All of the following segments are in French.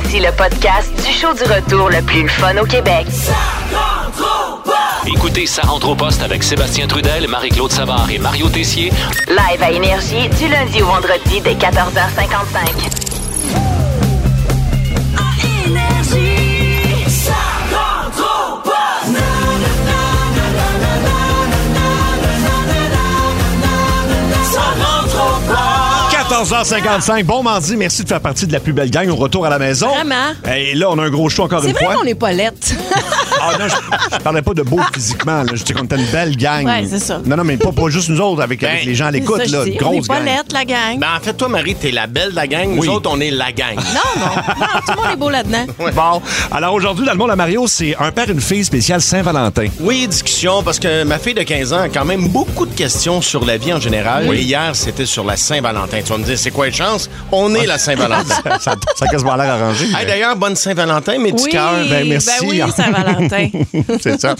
Voici le podcast du show du retour le plus fun au Québec. Écoutez Ça rentre au poste avec Sébastien Trudel, Marie-Claude Savard et Mario Tessier. Live à Énergie du lundi au vendredi dès 14h55. Énergie, ça rentre au poste. 14h55, bon mardi, merci de faire partie de la plus belle gang au retour à la maison. Vraiment. Et là, on a un gros show encore C'est une vrai fois. qu'on n'est pas lettre. Ah non, je parlais pas de beau physiquement, là. Je disais qu'on était une belle gang. Ouais, c'est ça. Non, mais pas juste nous autres, avec les gens à l'écoute, C'est ça, là, je une dis. On n'est grosse pas gang. lettre, la gang. Ben, en fait, toi, Marie, t'es la belle de la gang. Nous Oui. autres, on est la gang. Non, tout le monde est beau là-dedans. Bon, alors aujourd'hui, dans le monde à Mario, c'est un père et une fille spéciale Saint-Valentin. Oui, discussion, parce que ma fille de 15 ans a quand même beaucoup de questions sur la vie en général. Oui. Et hier, c'était sur la Saint-Valentin. Tu vas me dire, c'est quoi les chances? On est la Saint-Valentin. ça a quasiment l'air arrangé. Hey, d'ailleurs, bonne Saint-Valentin, mes petits Oui, cœurs. Ben, merci. Ben oui, Saint-Valentin. C'est ça.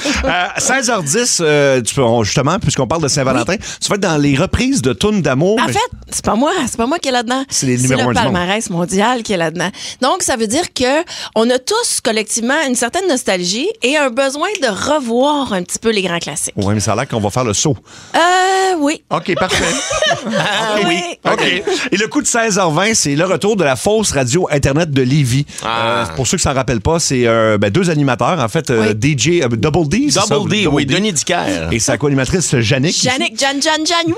16h10, justement, puisqu'on parle de Saint-Valentin, tu vas être dans les reprises de tunes d'amour. En mais- fait, c'est pas moi qui est là-dedans. C'est les numéros un le du monde. palmarès mondial qui est là-dedans. Donc, ça veut dire que on a tous collectivement une certaine nostalgie et un besoin de revoir un petit peu les grands classiques. Oui, mais ça a l'air qu'on va faire le saut. Oui. OK, parfait. Ah, OK. oui. OK. Et le coup de 16h20, c'est le retour de la fausse radio Internet de Lévis. Pour ceux qui s'en rappellent pas, c'est deux animateurs, en fait, Oui. DJ Double D. c'est ça? Double D, oui, Denis Dicker. Et sa co-animatrice, Jannick. Jannick, Jan, woo!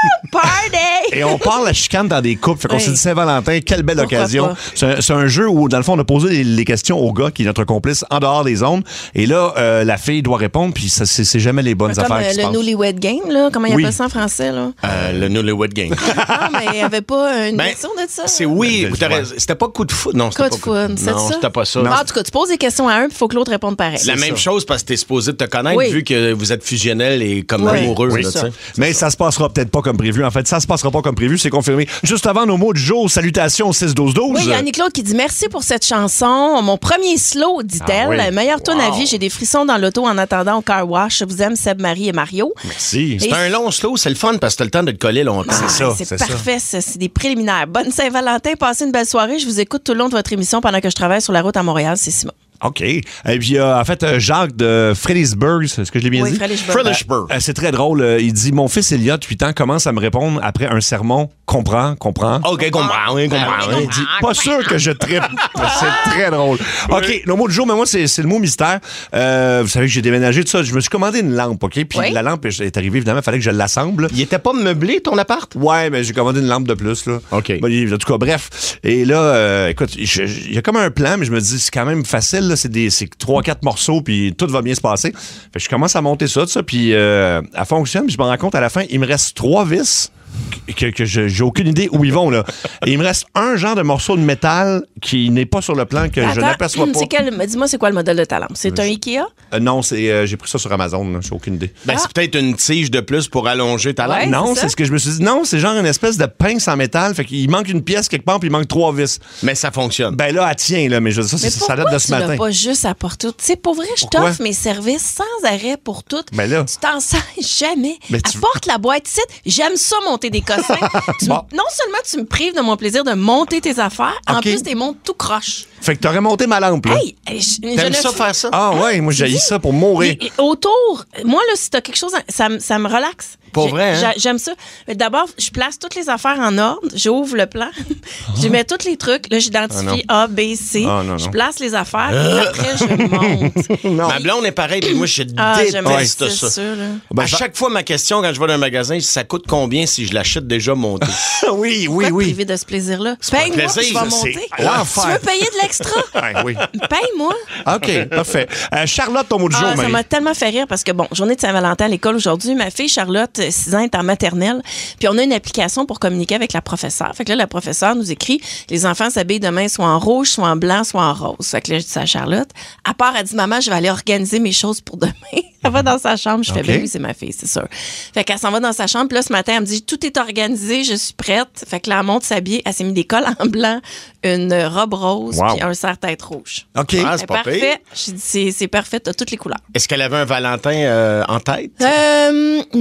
Party! Et on parle la chicane dans des couples. Fait qu'on Oui. s'est dit Saint-Valentin, quelle belle Pourquoi occasion. pas? C'est un jeu où, dans le fond, on a posé les questions au gars, qui est notre complice, en dehors des ondes. Et là, la fille doit répondre, puis ça, c'est jamais les bonnes Comme affaires qui se le passent. Newlywed Game, là. Comment il Oui. appelle ça en français, là? Le Newlywed Game. Non, mais il n'y avait pas une Ben, version de ça? C'est oui, Ben, t'as raison. C'était pas coup de foot. Non, c'était Coup de pas foudre, c'est Non, ça? c'était pas ça. En tout cas, tu poses des questions à un, puis il faut que l'autre réponde pareil. La même chose parce que t'es supposé te connaître Oui. vu que vous êtes fusionnels et comme Oui. amoureux. Oui, là, ça. tu sais. Mais ça se passera peut-être pas comme prévu. En fait, ça se passera pas comme prévu, c'est confirmé. Juste avant nos mots du jour, salutations au 6-12-12. Oui, il y a Annie-Claude qui dit merci pour cette chanson. Mon premier slow, dit-elle. Ah oui. Meilleure tune à vie. J'ai des frissons dans l'auto en attendant au car wash. Je vous aime, Seb, Marie et Mario. Merci. C'est un long slow, c'est le fun parce que t'as le temps de te coller longtemps. C'est parfait, ça. C'est des préliminaires. Bonne Saint-Valentin. Passez une belle soirée. Je vous écoute tout le long de votre émission pendant que je travaille sur la route à Montréal. C'est Simon. OK. Et puis, en fait, Jacques de Fredericksburg, est-ce que je l'ai bien Oui, dit? Fredericksburg. C'est très drôle. Il dit, mon fils Elliot, 8 ans, commence à me répondre après un sermon. Comprends. OK, comprends. Oui, comprends. Il dit, pas sûr que je trippe. C'est très drôle. OK, le mot du jour, mais moi, c'est le mot mystère. Vous savez que j'ai déménagé, tout ça. Je me suis commandé une lampe, OK? Puis Oui. la lampe est arrivée, évidemment, il fallait que je l'assemble. Il était pas meublé, ton appart? Ouais, mais j'ai commandé une lampe de plus, là. OK. Bon, en tout cas, bref. Et là, écoute, il y a comme un plan, mais je me dis, c'est quand même facile, là. C'est 3-4 morceaux, puis tout va bien se passer. Fait que je commence à monter ça, puis elle fonctionne, puis je me rends compte à la fin, il me reste 3 vis que j'ai aucune idée où ils vont, là. Et il me reste un genre de morceau de métal qui n'est pas sur le plan, que je Attends, n'aperçois pas. Dis-moi, c'est quoi le modèle de ta lampe? C'est un Ikea? Non, j'ai pris ça sur Amazon, là. J'ai aucune idée. Ben, c'est peut-être une tige de plus pour allonger ta lampe. Ouais. Non, c'est c'est ça? ce que je me suis dit. Non, c'est genre une espèce de pince en métal. Fait qu'il manque une pièce quelque part, puis il manque 3 vis. Mais ça fonctionne. Ben là, elle tient, là, mais je veux dire, Mais ça date de ce pourquoi tu matin. l'as pas juste apporté? Tu sais, pour vrai, je Pourquoi? t'offre mes services sans arrêt pour tout. Ben là. Tu t'en sers jamais. Mais tu- Apporte la boîte ici. J'aime ça, monter des cossins. Bon. Non seulement tu me prives de mon plaisir de monter tes affaires, en OK. plus, tu montes tout croche. Fait que t'aurais monté ma lampe, là. Hey, je T'aimes ne ça fais- faire ça? Ah ouais, moi j'ai ça pour mourir. Et autour, moi, là, si t'as quelque chose, ça me relaxe. Pour vrai, hein? J'aime ça. D'abord, je place toutes les affaires en ordre. J'ouvre le plan. Je mets tous les trucs. Là, j'identifie A, B, C. Ah, non, Je non. place les affaires. Et après, je monte. Ma blonde est pareille, mais moi, je Ah, j'aime déteste ça. ça. là. Ben, À chaque fois, ma question, quand je vais dans un magasin, ça coûte combien si je l'achète déjà monté? oui, Pourquoi te oui. priver de ce plaisir-là? pas un Paye-moi, plaisir, je vais ça, monter. c'est l'enfer. Tu veux payer de l'extra? Ouais, oui. Paye-moi. OK, parfait. Charlotte, ton mot du jour, Ah, ça Marie. m'a tellement fait rire parce que, bon, journée de Saint-Valentin à l'école aujourd'hui, ma fille Charlotte, 6 ans, est en maternelle. Puis on a une application pour communiquer avec la professeure. Fait que là, la professeure nous écrit les enfants s'habillent demain soit en rouge, soit en blanc, soit en rose. Fait que là, je dis ça à Charlotte. À part, elle dit maman, je vais aller organiser mes choses pour demain. Elle va dans sa chambre. Je fais OK. ben oui, c'est ma fille, c'est sûr. Fait qu'elle s'en va dans sa chambre. Puis là, ce matin, elle me dit tout est organisé, je suis prête. Fait que là, elle monte s'habiller. Elle s'est mis des cols en blanc, une robe rose, Wow. puis un serre-tête rouge. OK. Ah, c'est pas pire. Parfait. Je dis c'est parfait, t'as toutes les couleurs. Est-ce qu'elle avait un Valentin en tête? Non.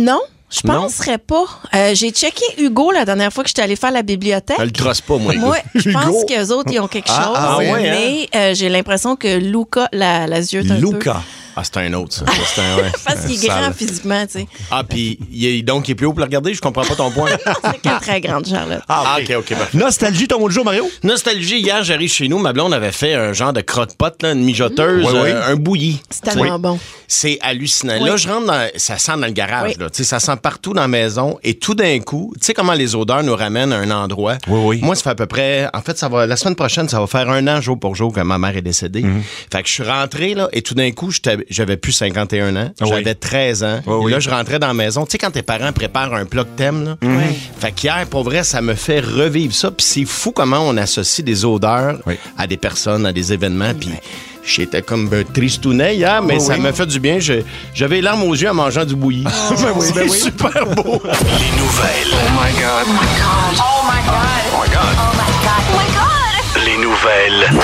je penserais pas. J'ai checké Hugo la dernière fois que j'étais allée faire la bibliothèque. Elle le crosse pas, moi. Moi, je pense Hugo. qu'eux autres, ils ont quelque chose. ouais, mais j'ai l'impression que Luca la ziote un peu. Luca. Ah, c'est un autre, ça. C'est un, ouais. Parce qu'il est Sale. grand physiquement, tu sais. Ah, puis donc, il est plus haut pour le regarder? Je comprends pas ton point. C'est qu'elle est très grande, Charlotte. Ah, OK, parfait. Nostalgie, ton mot de jour, Mario? Nostalgie, hier, j'arrive chez nous, ma blonde avait fait un genre de crotte-pot, là, une mijoteuse, Oui. un bouilli. C'est tellement bon. C'est hallucinant. Oui. Là, je rentre ça sent dans le garage, Oui. là. Tu sais, ça sent partout dans la maison. Et tout d'un coup, tu sais comment les odeurs nous ramènent à un endroit? Oui. Moi, ça fait à peu près... En fait, la semaine prochaine, ça va faire 1 an, jour pour jour, que ma mère est décédée. Fait que je suis rentré, là, et tout d'un coup, j'avais plus 51 ans. Oui. J'avais 13 ans. Oui. Et là, je rentrais dans la maison. Tu sais, quand tes parents préparent un plat que t'aimes, là? Fait qu'hier, pour vrai, ça me fait revivre ça. Puis c'est fou comment on associe des odeurs à des personnes, à des événements. Puis j'étais comme tristounet hier, mais ça m'a fait du bien. J'avais les larmes aux yeux en mangeant du bouilli. C'est super beau. Les nouvelles. Oh my God. Oh my God. Les nouvelles.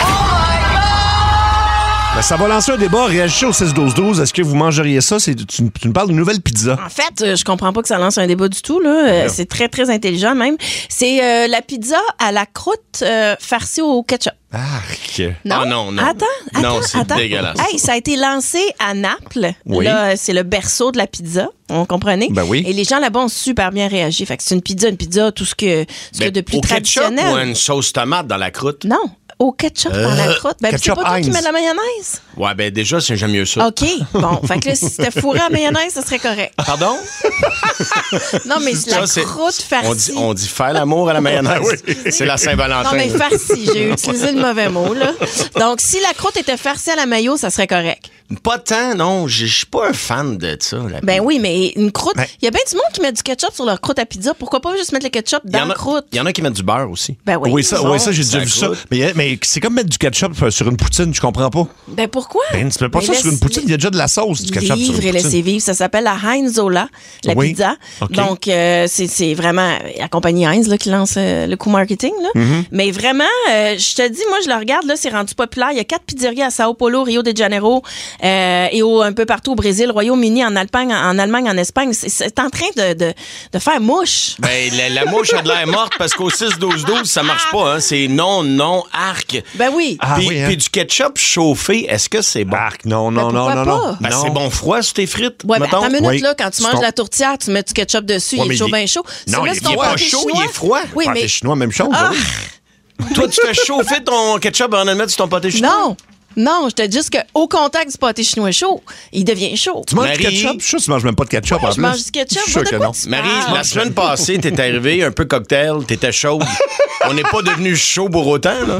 Ben, ça va lancer un débat. Réagissez au 6-12-12. Est-ce que vous mangeriez ça? Tu nous parles d'une nouvelle pizza. En fait, je comprends pas que ça lance un débat du tout. Là. C'est très, très intelligent même. C'est la pizza à la croûte farcie au ketchup. Arc. Non? Ah non. Attends. Non, c'est dégueulasse. Hey, ça a été lancé à Naples. Oui. Là, c'est le berceau de la pizza. On comprenait? Ben oui. Et les gens là-bas ont super bien réagi. Fait que c'est une pizza, tout ce que de plus au ketchup traditionnel. ou une sauce tomate dans la croûte? Non, au ketchup dans la croûte. Ben, c'est ketchup pas toi qui Heinz. mets de la mayonnaise? Ouais, ben déjà, j'aime mieux ça. OK. Bon, fait que là, si c'était fourré à mayonnaise, ça serait correct. Pardon? Non, mais c'est la Ça, croûte farcie. On dit faire l'amour à la mayonnaise. C'est la Saint-Valentin. Non, mais farcie. J'ai utilisé le mauvais mot, là. Donc, si la croûte était farcie à la mayo, ça serait correct. Pas tant, non. Je suis pas un fan de ça. Ben oui, mais une croûte... Ben- Il y a bien du monde qui met du ketchup sur leur croûte à pizza. Pourquoi pas juste mettre le ketchup dans la croûte? Il y en a qui mettent du beurre aussi. Ben oui. Oui, ça, j'ai déjà ça vu ça. croûte. Mais c'est comme mettre du ketchup sur une poutine, je comprends pas. Ben pourquoi? Ben, tu mets pas Mais ça sur une laisse- poutine, il y a déjà de la sauce, du ketchup sur Vivre une et poutine. laisser vivre. Ça s'appelle la Heinzola, la Oui. pizza. OK. Donc, c'est vraiment la compagnie Heinz là, qui lance le coup marketing. Là. Mm-hmm. Mais vraiment, je te dis, moi, je le regarde, là, c'est rendu populaire. Il y a 4 pizzerias à Sao Paulo, Rio de Janeiro et un peu partout au Brésil, Royaume-Uni, en Allemagne, en Espagne. C'est en train de faire mouche. Ben, la mouche a de l'air morte parce qu'au 6-12-12, ça marche pas. Hein. C'est non, arc. Ben oui. Ah Puis, oui, hein? puis du ketchup chauffé, est-ce que c'est bon? Arc, non. pourquoi pas? Ben, Non. c'est bon froid sur tes frites, Ouais, mais mettons? attends une minute, Oui. là, quand tu C'est manges ton- la tourtière, tu mets du ketchup dessus, Ouais, il mais est chaud, il- bien chaud. Non, Tu mets il sur ton est pas pâté chaud, il chinois. est froid. Oui, Pâté mais chinois, même chose. Ah! oui. Toi, tu fais chauffer ton ketchup avant de le mettre sur ton pâté chinois? Non, je te dis juste qu'au contact du pâté chinois chaud, il devient chaud. Tu manges Marie- du ketchup? Je suis sûr que tu manges même pas de ketchup en je plus. mange du ketchup. Je suis sûr Va de que quoi non. tu Marie, parles? la semaine passée, t'es arrivé un peu cocktail, t'étais chaude. On n'est pas devenu chaud pour autant, là.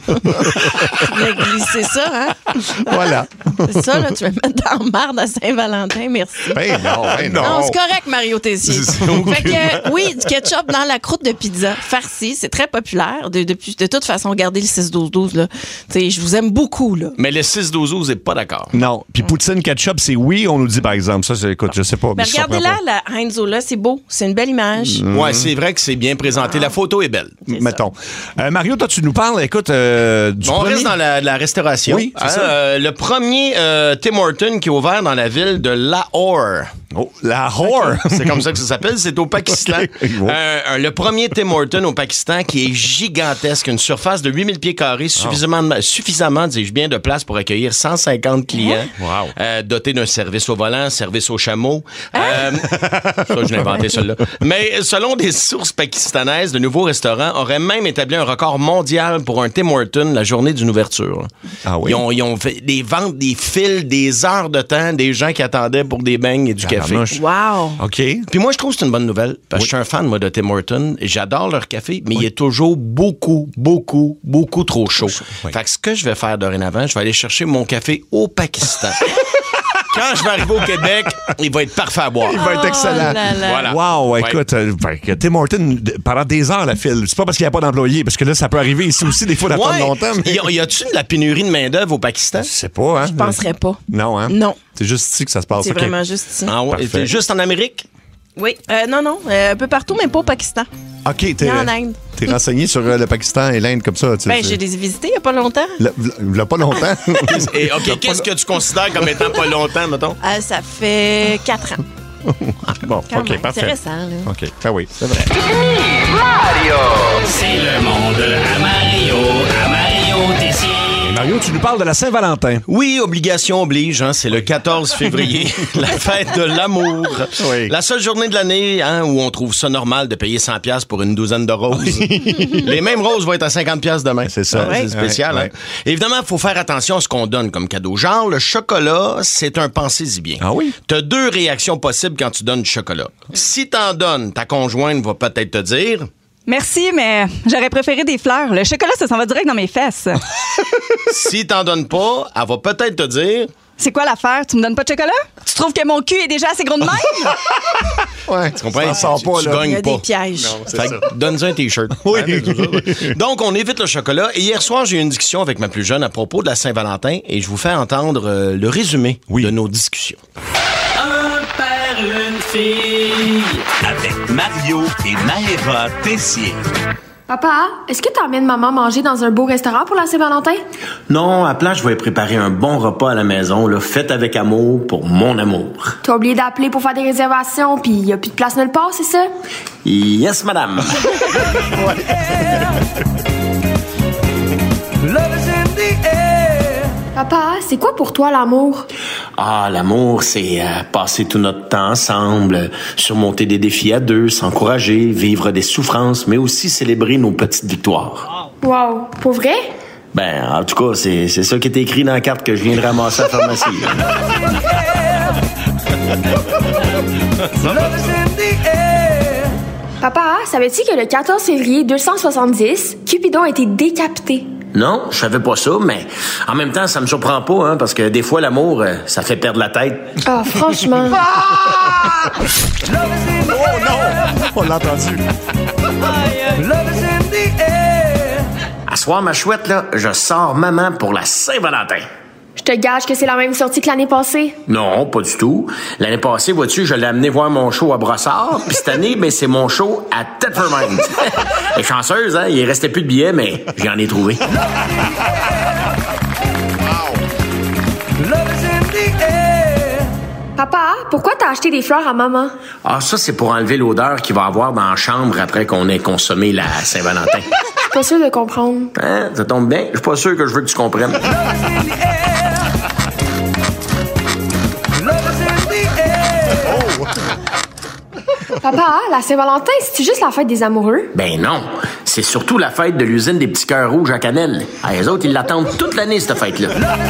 Mais glisser ça, hein? Voilà. C'est ça, là, tu vas me mettre dans la marde à Saint-Valentin, merci. Ben non. Non, c'est correct, Mario Tessier. Fait que, oui, du ketchup dans la croûte de pizza farcie, c'est très populaire. De toute façon, regardez le 6-12-12, là. Tu sais, je vous aime beaucoup, là. Mais le 6-12-12 n'est pas d'accord. Non. Puis poutine ketchup, c'est oui, on nous dit par exemple. Ça, c'est, écoute, je sais pas. Mais je comprends regardez-la, pas. la Heinzola, c'est beau. C'est une belle image. Ouais, c'est vrai que c'est bien présenté. La photo est belle. Mettons. Mario, toi, tu nous parles, écoute, du On premier... reste dans la restauration. Oui, c'est Hein, ça. le premier Tim Hortons qui est ouvert dans la ville de Lahore. Oh, la whore. C'est comme ça que ça s'appelle. C'est au Pakistan. Ok. Le premier Tim Hortons au Pakistan qui est gigantesque. Une surface de 8000 pieds carrés, suffisamment, dis-je bien, de place pour accueillir 150 clients. Wow. Doté d'un service au volant, service au chameau. Ça, je l'ai inventé, celui-là. Mais selon des sources pakistanaises, le nouveau restaurant aurait même établi un record mondial pour un Tim Hortons la journée d'une ouverture. Ah oui? Ils ont fait des ventes, des files, des heures de temps, des gens qui attendaient pour des beignes et du café. Wow. OK. Puis moi, je trouve que c'est une bonne nouvelle. Parce que je suis un fan, moi, de Tim Hortons. Et j'adore leur café, mais il est toujours beaucoup trop chaud. Oui. Fait que ce que je vais faire dorénavant, je vais aller chercher mon café au Pakistan. Quand je vais arriver au Québec, il va être parfait à boire. Il va être excellent. là là. Voilà. Wow, Ouais. écoute, Tim Hortons, pendant des heures, la file. C'est pas parce qu'il n'y a pas d'employés, parce que là, ça peut arriver ici aussi, des fois, d'attendre Ouais. longtemps. Mais... Y a-tu de la pénurie de main-d'œuvre au Pakistan? Je sais pas, hein? Je penserais pas. Non, hein? Non. C'est juste ici que ça se passe. C'est OK. vraiment juste ça. Ah ouais, Parfait. t'es juste en Amérique? Oui. Non. Un peu partout, mais pas au Pakistan. OK, Ni en Inde. t'es renseigné sur le Pakistan et l'Inde comme ça. Tu Ben, j'ai les visité il n'y a pas longtemps. L'a pas longtemps. Et OK, qu'est-ce que tu considères comme étant pas longtemps, mettons? Ça fait 4 ans. Bon, Quand OK, même, parfait. intéressant, là. OK, ah oui, c'est vrai. C'est le monde à Mario Tessier. Et Mario, tu nous parles de la Saint-Valentin. Oui, obligation oblige, hein, c'est le 14 février, la fête de l'amour. Oui. La seule journée de l'année où on trouve ça normal de payer 100$ pour une douzaine de roses. Les mêmes roses vont être à 50$ demain. C'est ça. C'est spécial. Ouais. Évidemment, il faut faire attention à ce qu'on donne comme cadeau. Genre, le chocolat, c'est un pensez-y bien. Ah oui? T'as 2 réactions possibles quand tu donnes du chocolat. Si t'en donnes, ta conjointe va peut-être te dire... Merci, mais j'aurais préféré des fleurs. Le chocolat, ça s'en va direct dans mes fesses. Si t'en donnes pas, elle va peut-être te dire... C'est quoi l'affaire? Tu me donnes pas de chocolat? Tu trouves que mon cul est déjà assez gros de même? Ouais, Tu comprends? Ça sort pas, tu là. Il y gagnes a pas. des pièges. Fait que donne-en un T-shirt. Oui. Donc, on évite le chocolat. Et hier soir, j'ai eu une discussion avec ma plus jeune à propos de la Saint-Valentin et je vous fais entendre le résumé de nos discussions. Un père, une fille. Avec Mario et Maëva Tessier. Papa, est-ce que t'emmènes maman manger dans un beau restaurant pour la Saint-Valentin? Non, à place, je vais préparer un bon repas à la maison, là, fait avec amour pour mon amour. T'as oublié d'appeler pour faire des réservations, puis y a plus de place nulle part, c'est ça? Yes, madame. Papa, c'est quoi pour toi l'amour? Ah, l'amour, c'est passer tout notre temps ensemble, surmonter des défis à deux, s'encourager, vivre des souffrances, mais aussi célébrer nos petites victoires. Wow, pour vrai? Ben, en tout cas, c'est ça qui est écrit dans la carte que je viens de ramasser à la pharmacie. Papa, savais-tu que le 14 février 270, Cupidon a été décapité? Non, je savais pas ça, mais en même temps, ça me surprend pas, hein, parce que des fois, l'amour, ça fait perdre la tête. Ah, franchement. Oh non! On l'a entendu. À soir, ma chouette, là, je sors maman pour la Saint-Valentin. Je te gage que c'est la même sortie que l'année passée. Non, pas du tout. L'année passée, vois-tu, je l'ai amené voir mon show à Brossard, puis cette année, ben, c'est mon show à Thetford Mines. Elle est chanceuse, hein? Il restait plus de billets, mais j'en ai trouvé. Papa, pourquoi t'as acheté des fleurs à maman? Ah, ça, c'est pour enlever l'odeur qu'il va avoir dans la chambre après qu'on ait consommé la Saint-Valentin. Je suis pas sûre de comprendre. Hein? Ça tombe bien? Je suis pas sûr que je veux que tu comprennes. Papa, la Saint-Valentin, c'est-tu juste la fête des amoureux? Ben non. C'est surtout la fête de l'usine des petits cœurs rouges à Cannelle. Ah, les autres, ils l'attendent toute l'année, cette fête-là.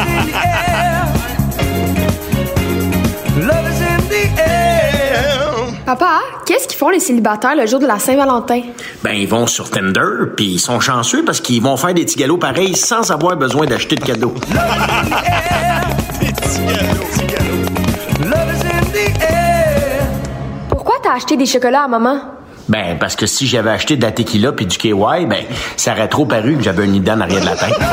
Papa, qu'est-ce qu'ils font les célibataires le jour de la Saint-Valentin? Ben, ils vont sur Tinder, puis ils sont chanceux parce qu'ils vont faire des petits galops pareils sans avoir besoin d'acheter de cadeaux. Pourquoi t'as acheté des chocolats à maman? Ben, parce que si j'avais acheté de la tequila puis du KY, ben, ça aurait trop paru que j'avais une idée en arrière de la tête.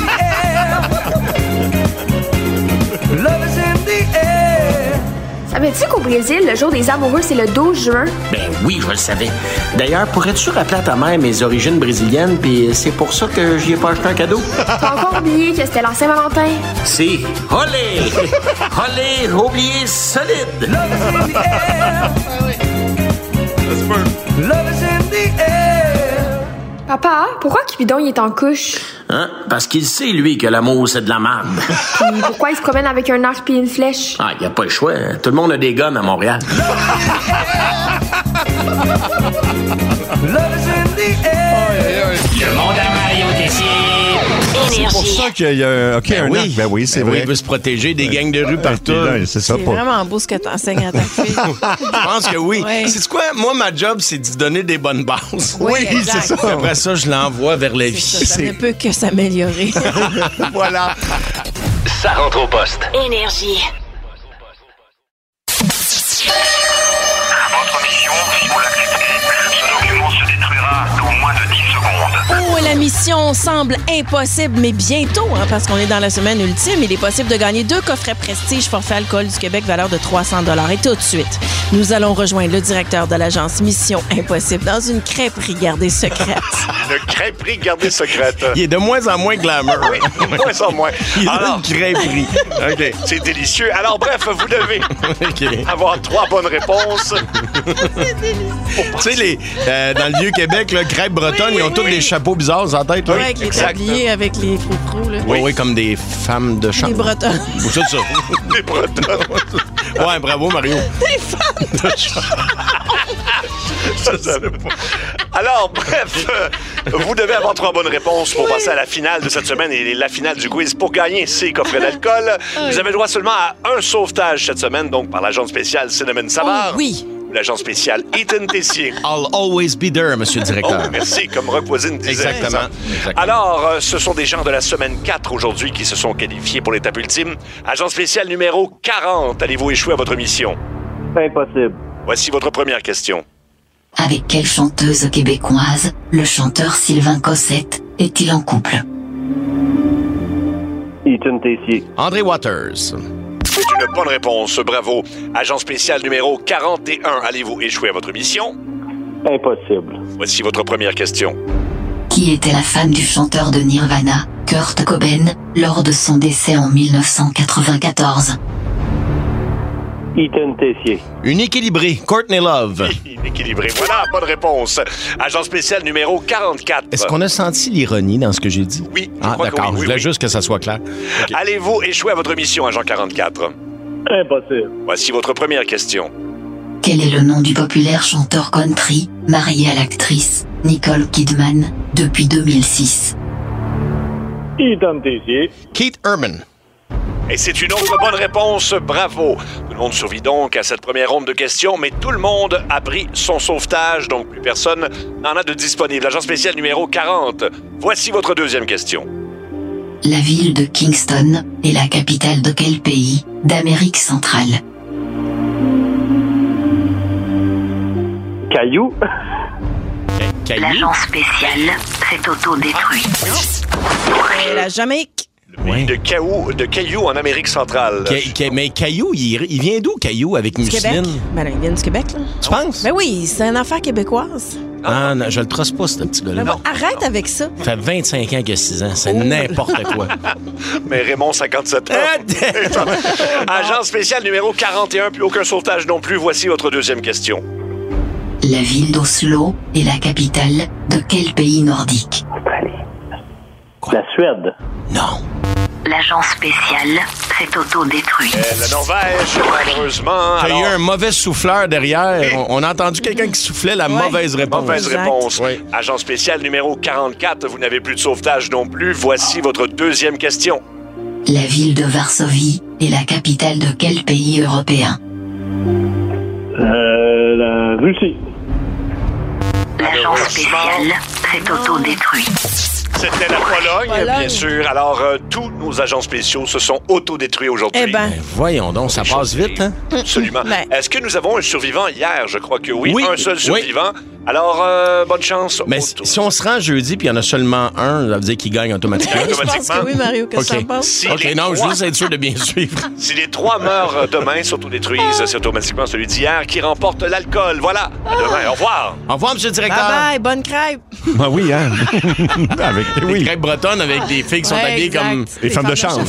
Savais-tu qu'au Brésil, le jour des amoureux, c'est le 12 juin? Ben oui, je le savais. D'ailleurs, pourrais-tu rappeler à ta mère mes origines brésiliennes, puis c'est pour ça que j'y ai pas acheté un cadeau? T'as encore oublié que c'était la Saint-Valentin? Si. Olé! Olé! Oublié solide! Papa, pourquoi Cupidon il est en couche? Hein? Parce qu'il sait, lui, que l'amour, c'est de la merde. Puis pourquoi il se promène avec un arc puis une flèche? Ah, y a pas le choix. Hein? Tout le monde a des guns à Montréal. Le monde à Mario Tessier. C'est pour ça qu'il y a un arc. Ben oui, c'est vrai. Il veut se protéger des gangs de rue partout. C'est ça. C'est vraiment beau ce que tu enseignes à ta fille. Je pense que oui. Ouais. C'est quoi? Moi, ma job, c'est de donner des bonnes bases. Oui, exact. c'est ça. Après ça, je l'envoie vers la vie. Ça ne peut que s'améliorer. Voilà. Ça rentre au poste. Énergie. Votre mission, si vous l'acceptez, ce document se détruira dans moins de 10 secondes. Oh, la La mission semble impossible, mais bientôt, parce qu'on est dans la semaine ultime, il est possible de gagner 2 coffrets Prestige Forfait Alcool du Québec, valeur de 300 $. Et tout de suite, nous allons rejoindre le directeur de l'agence Mission Impossible dans une crêperie gardée secrète. Une crêperie gardée secrète. Il est de moins en moins glamour. Oui, de moins en moins. Il est Alors, une crêperie. OK, c'est délicieux. Alors, bref, vous devez avoir 3 bonnes réponses. Tu sais, dans le Vieux-Québec, le crêpe bretonne, ils ont tous des chapeaux bizarres en tête. Oui, avec les tabliers, avec les froufrous. Oui, comme des femmes de chambre. Des Bretons. C'est ça. Des Bretons. Ouais, bravo, Mario. Des femmes de Alors, bref, vous devez avoir 3 bonnes réponses pour passer à la finale de cette semaine et la finale du quiz pour gagner ces coffrets d'alcool. Vous avez le droit seulement à un sauvetage cette semaine, donc par l'agent spécial Cinnamon Savard. Oh, oui. Ou l'agent spécial Ethan Tessier. I'll always be there, monsieur le directeur. Oh, merci, comme Rock Voisine disait. Exactement. Alors, ce sont des gens de la semaine 4 aujourd'hui qui se sont qualifiés pour l'étape ultime. Agent spécial numéro 40, allez-vous échouer à votre mission? Impossible. Voici votre première question. Avec quelle chanteuse québécoise le chanteur Sylvain Cossette est-il en couple? Ethan Tessier. André Waters. C'est une bonne réponse, bravo. Agent spécial numéro 41, allez-vous échouer à votre mission? Impossible. Voici votre première question. Qui était la femme du chanteur de Nirvana, Kurt Cobain, lors de son décès en 1994? Ethan Tessier. Une équilibrée, Courtney Love. Équilibré, voilà, bonne réponse. Agent spécial numéro 44. Est-ce qu'on a senti l'ironie dans ce que j'ai dit? Oui, Ah, crois que d'accord. oui, Je voulais juste que ça soit clair. Okay. Allez-vous échouer à votre mission, Agent 44? Impossible. Voici votre première question. Quel est le nom du populaire chanteur country, marié à l'actrice Nicole Kidman depuis 2006? Ethan Tessier. Keith Urban. Et c'est une autre bonne réponse, bravo. Tout le monde survit donc à cette première ronde de questions, mais tout le monde a pris son sauvetage, donc plus personne n'en a de disponible. Agent spécial numéro 40. Voici votre deuxième question. La ville de Kingston est la capitale de quel pays d'Amérique centrale? Caillou. L'agent spécial s'est autodétruit. La Jamaïque. Le pays de Caillou en Amérique centrale. Mais Caillou, il vient d'où, Caillou, avec Du Québec. Museline? Ben là, il vient du Québec, là. Tu penses? Ben oui, c'est une affaire québécoise. Ah, non, je le trosse pas, ce petit gars-là. Ben bon, arrête avec ça. Ça fait 25 ans qu'il a 6 ans. C'est n'importe quoi. Mais Raymond, 57 ans. Agent spécial numéro 41, plus aucun sauvetage non plus. Voici votre deuxième question. La ville d'Oslo est la capitale de quel pays nordique? La Suède. Non. L'agent spécial s'est autodétruit. La Norvège, malheureusement. Il y a eu alors- un mauvais souffleur derrière. On a entendu quelqu'un qui soufflait la mauvaise réponse. Mauvaise Exact. réponse. Oui. Agent spécial numéro 44, vous n'avez plus de sauvetage non plus. Voici votre deuxième question. La ville de Varsovie est la capitale de quel pays européen? La Russie. L'agent spécial s'est autodétruit. C'était la Pologne, bien sûr. Alors, tous nos agents spéciaux se sont autodétruits aujourd'hui. Eh ben. Ben, voyons donc, ça passe vite, hein? Absolument. Ben. Est-ce que nous avons un survivant hier? Je crois que oui. Oui. Un seul Oui. survivant. Alors, bonne chance. Mais si on se rend jeudi puis il y en a seulement un, ça veut dire qu'il gagne automatiquement. Je pense que oui, Mario, que ça OK. passe. Si OK, les non, je veux trois- juste être sûr de bien suivre. Si les 3 meurent demain, s'autodétruisent, c'est automatiquement celui d'hier qui remporte l'alcool. Voilà. À demain. Au revoir. Au revoir, monsieur le directeur. Bye bye, bonne crêpe. Ben oui, hein? Avec des crêpes bretonnes avec des filles qui sont Ouais, habillées exact. comme... Les femmes de chambre.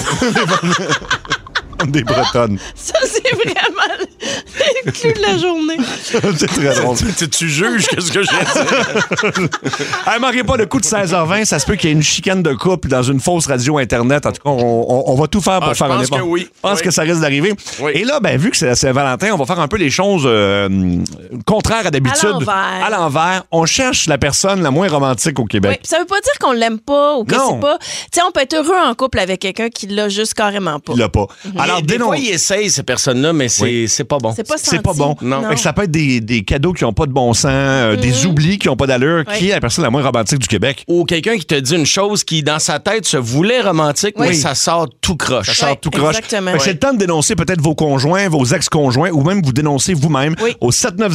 Des Bretonnes. Ça, c'est vraiment le clou de la journée. C'est très drôle. Tu juges qu'est-ce que j'ai dit? Hey, manquez pas le coup de 16h20. Ça se peut qu'il y ait une chicane de couple dans une fausse radio Internet. En tout cas, on va tout faire pour Ah, faire je un pense effort. que oui. Je pense Oui. que ça risque d'arriver. Oui. Et là, ben, vu que c'est Saint-Valentin, on va faire un peu les choses contraires à d'habitude. À l'envers. À l'envers. On cherche la personne la moins romantique au Oui, Québec. puis ça veut pas dire qu'on l'aime pas ou que Non. c'est pas. Tu sais, on peut être heureux en couple avec quelqu'un qui l'a juste carrément pas. Il l'a pas. Alors, des fois, ils essayent, ces personnes-là, mais c'est pas bon. C'est pas c'est senti. pas bon. Non. Fait que ça peut être des cadeaux qui n'ont pas de bon sens, des oublis qui n'ont pas d'allure. Oui. Qui est la personne la moins romantique du Québec? Ou quelqu'un qui te dit une chose qui, dans sa tête, se voulait romantique, mais ça sort tout croche. Ça sort tout croche. exactement. Fait que c'est le temps de dénoncer peut-être vos conjoints, vos ex-conjoints, ou même vous dénoncer vous-même au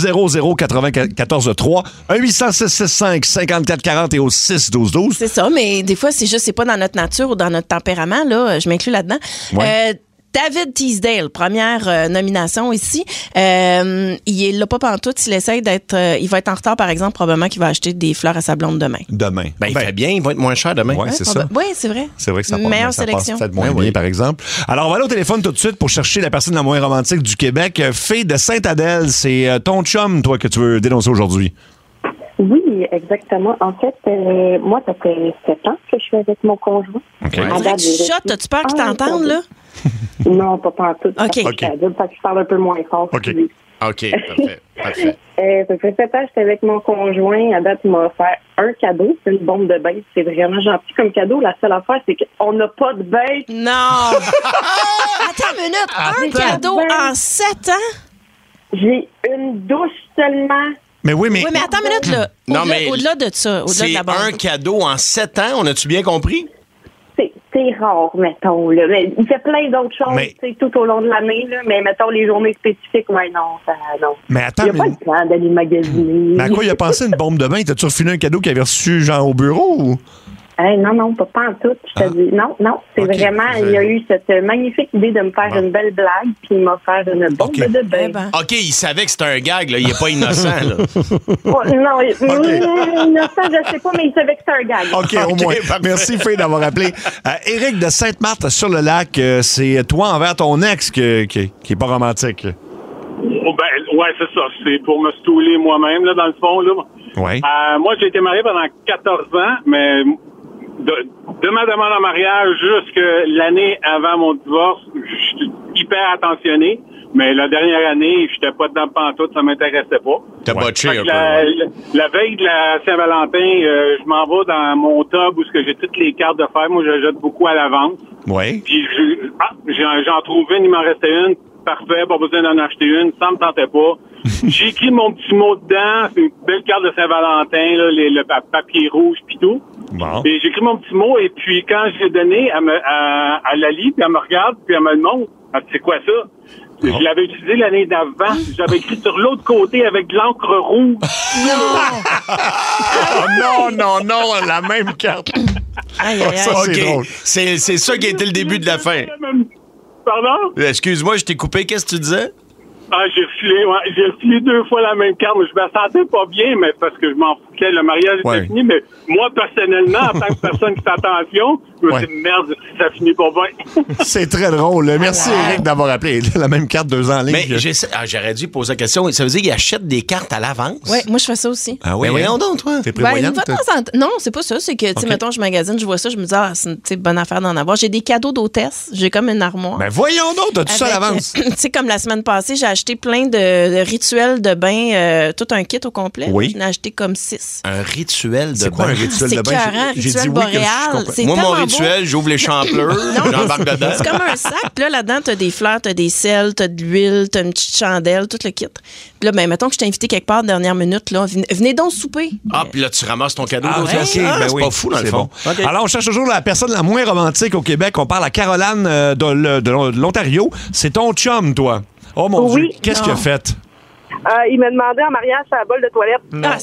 7900-943, 1-800-665-5440 et au 612-12. C'est ça, mais des fois, c'est pas dans notre nature ou dans notre tempérament, là. Je m'inclus là-dedans. Ouais. David Teasdale, première nomination ici. Il l'a pas pantoute. Il essaye d'être... il va être en retard, par exemple, probablement qu'il va acheter des fleurs à sa blonde demain. Demain. Ben, il fait bien, il va être moins cher demain. Oui, c'est ça. Oui, c'est vrai. C'est vrai que ça Meilleure passe sélection. peut-être moins bien, par exemple. Alors, on va aller au téléphone tout de suite pour chercher la personne la moins romantique du Québec. Fille de Sainte-Adèle, c'est ton chum, toi, que tu veux dénoncer aujourd'hui. Oui, exactement. En fait, moi, ça fait 7 ans que je suis avec mon conjoint. OK. On dirait que tu chotes. As-tu peur qu'il t'entende, là? Non, pas en tout. OK. Fait que je parle un peu moins fort. OK. Lui. OK, parfait. Ça fait 7 ans que j'étais avec mon conjoint. À date, il m'a offert un cadeau. C'est une bombe de bain. C'est vraiment gentil comme cadeau. La seule affaire, c'est qu'on n'a pas de bain. Non! Attends une minute. Un cadeau en 7 ans? J'ai une douche seulement. Mais oui, mais... Oui, mais attends une minute, là. Non, mais Au-delà de ça, au-delà de C'est la bombe. un cadeau en 7 ans, on a-tu bien compris? C'est rare, mettons. Là. Mais il fait plein d'autres choses Mais- tout au long de l'année. Là. Mais mettons les journées spécifiques, ouais, non. Mais attends, il n'y a pas le temps d'aller magasiner. Mais à quoi il a pensé une bombe de bain? T'as-tu refilé un cadeau qu'il avait reçu, genre, au bureau? Ou? Non, pas en tout. Je te dis. Non, c'est Ok. vraiment. Il a eu cette magnifique idée de me faire une belle blague, puis il m'a offert une bombe de bain. OK, il savait que c'était un gag, là. Il est pas innocent, là. Oh, non, innocent, je sais pas, mais il savait que c'était un gag. OK, au moins. Merci, Faye, d'avoir appelé. Éric de Sainte-Marthe-sur-le-Lac, c'est toi envers ton ex qui est pas romantique. Oh, ben, ouais, c'est ça. C'est pour me stouler moi-même, là, dans le fond, là. Oui. Moi, j'ai été marié pendant 14 ans, mais de ma demande en mariage jusque l'année avant mon divorce, je suis hyper attentionné. Mais la dernière année, j'étais pas dedans pantoute, ça m'intéressait pas. T'as botché Fait un que peu. la veille de la Saint-Valentin, je m'en vais dans mon tub où j'ai toutes les cartes de fer. Moi, je jette beaucoup à l'avance. Oui. Puis j'en trouvais une, il m'en restait une. Parfait, pas besoin d'en acheter une, ça me tentait pas. J'ai écrit mon petit mot dedans, c'est une belle carte de Saint-Valentin, là, le papier rouge pis tout. Bon. Et j'ai écrit mon petit mot, et puis quand je l'ai donné, elle la lit, puis elle me regarde, puis elle me le montre. Elle dit, c'est quoi ça? Je l'avais utilisé l'année d'avant. J'avais écrit sur l'autre côté avec de l'encre rouge. Non, la même carte. Aïe, aïe, aïe. Ça, c'est OK, drôle. c'est ça qui a été le début de la fin. Pardon? Excuse-moi, je t'ai coupé. Qu'est-ce que tu disais? J'ai refilé 2 fois la même carte, mais je me sentais pas bien, mais parce que je m'en foutais, le mariage était fini, mais moi, personnellement, en tant que personne qui fait attention, je me dis, merde, si ça finit pas bien. C'est très drôle. Merci, Éric, d'avoir appelé. La même carte 2 ans en ligne. Mais j'aurais dû poser la question. Ça veut dire qu'il achète des cartes à l'avance? Oui, moi, je fais ça aussi. Ah oui, Mais voyons donc, toi. T'es Ben, prévoyante? une fois de temps en temps. Non, c'est pas ça. C'est que, tu sais, mettons, je magasine, je vois ça, je me dis, c'est une bonne affaire d'en avoir. J'ai des cadeaux d'hôtesse. J'ai comme une armoire. Ben voyons donc, t'as tout ça à Avec, l'avance. Tu sais, comme la semaine passée, j'ai acheté plein de rituels de bain, tout un kit au complet. Oui. J'en ai acheté comme 6. Un rituel de C'est quoi bain? un rituel C'est de bain? écœurant, J'ai dit rituel oui que je boréal. comprends. C'est Moi, mon tellement beau. rituel, j'ouvre les champleurs, j'embarque dedans. C'est comme un sac. Puis là-dedans, t'as des fleurs, t'as des sels, t'as de l'huile, t'as une petite chandelle, tout le kit. Puis là, ben, mettons que je t'ai invité quelque part dernière minute, là. Venez donc souper. Ah, puis là, tu ramasses ton cadeau. Ah, d'hôtesse. OK, Ah, ben c'est oui, pas fou, dans le c'est fond. bon. OK. Alors, on cherche toujours la personne la moins romantique au Québec. On parle à Caroline de l'Ontario. C'est ton chum, toi. Oh mon Oui. Dieu, qu'est-ce qu'il a fait? Il m'a demandé en mariage sa bol de toilette.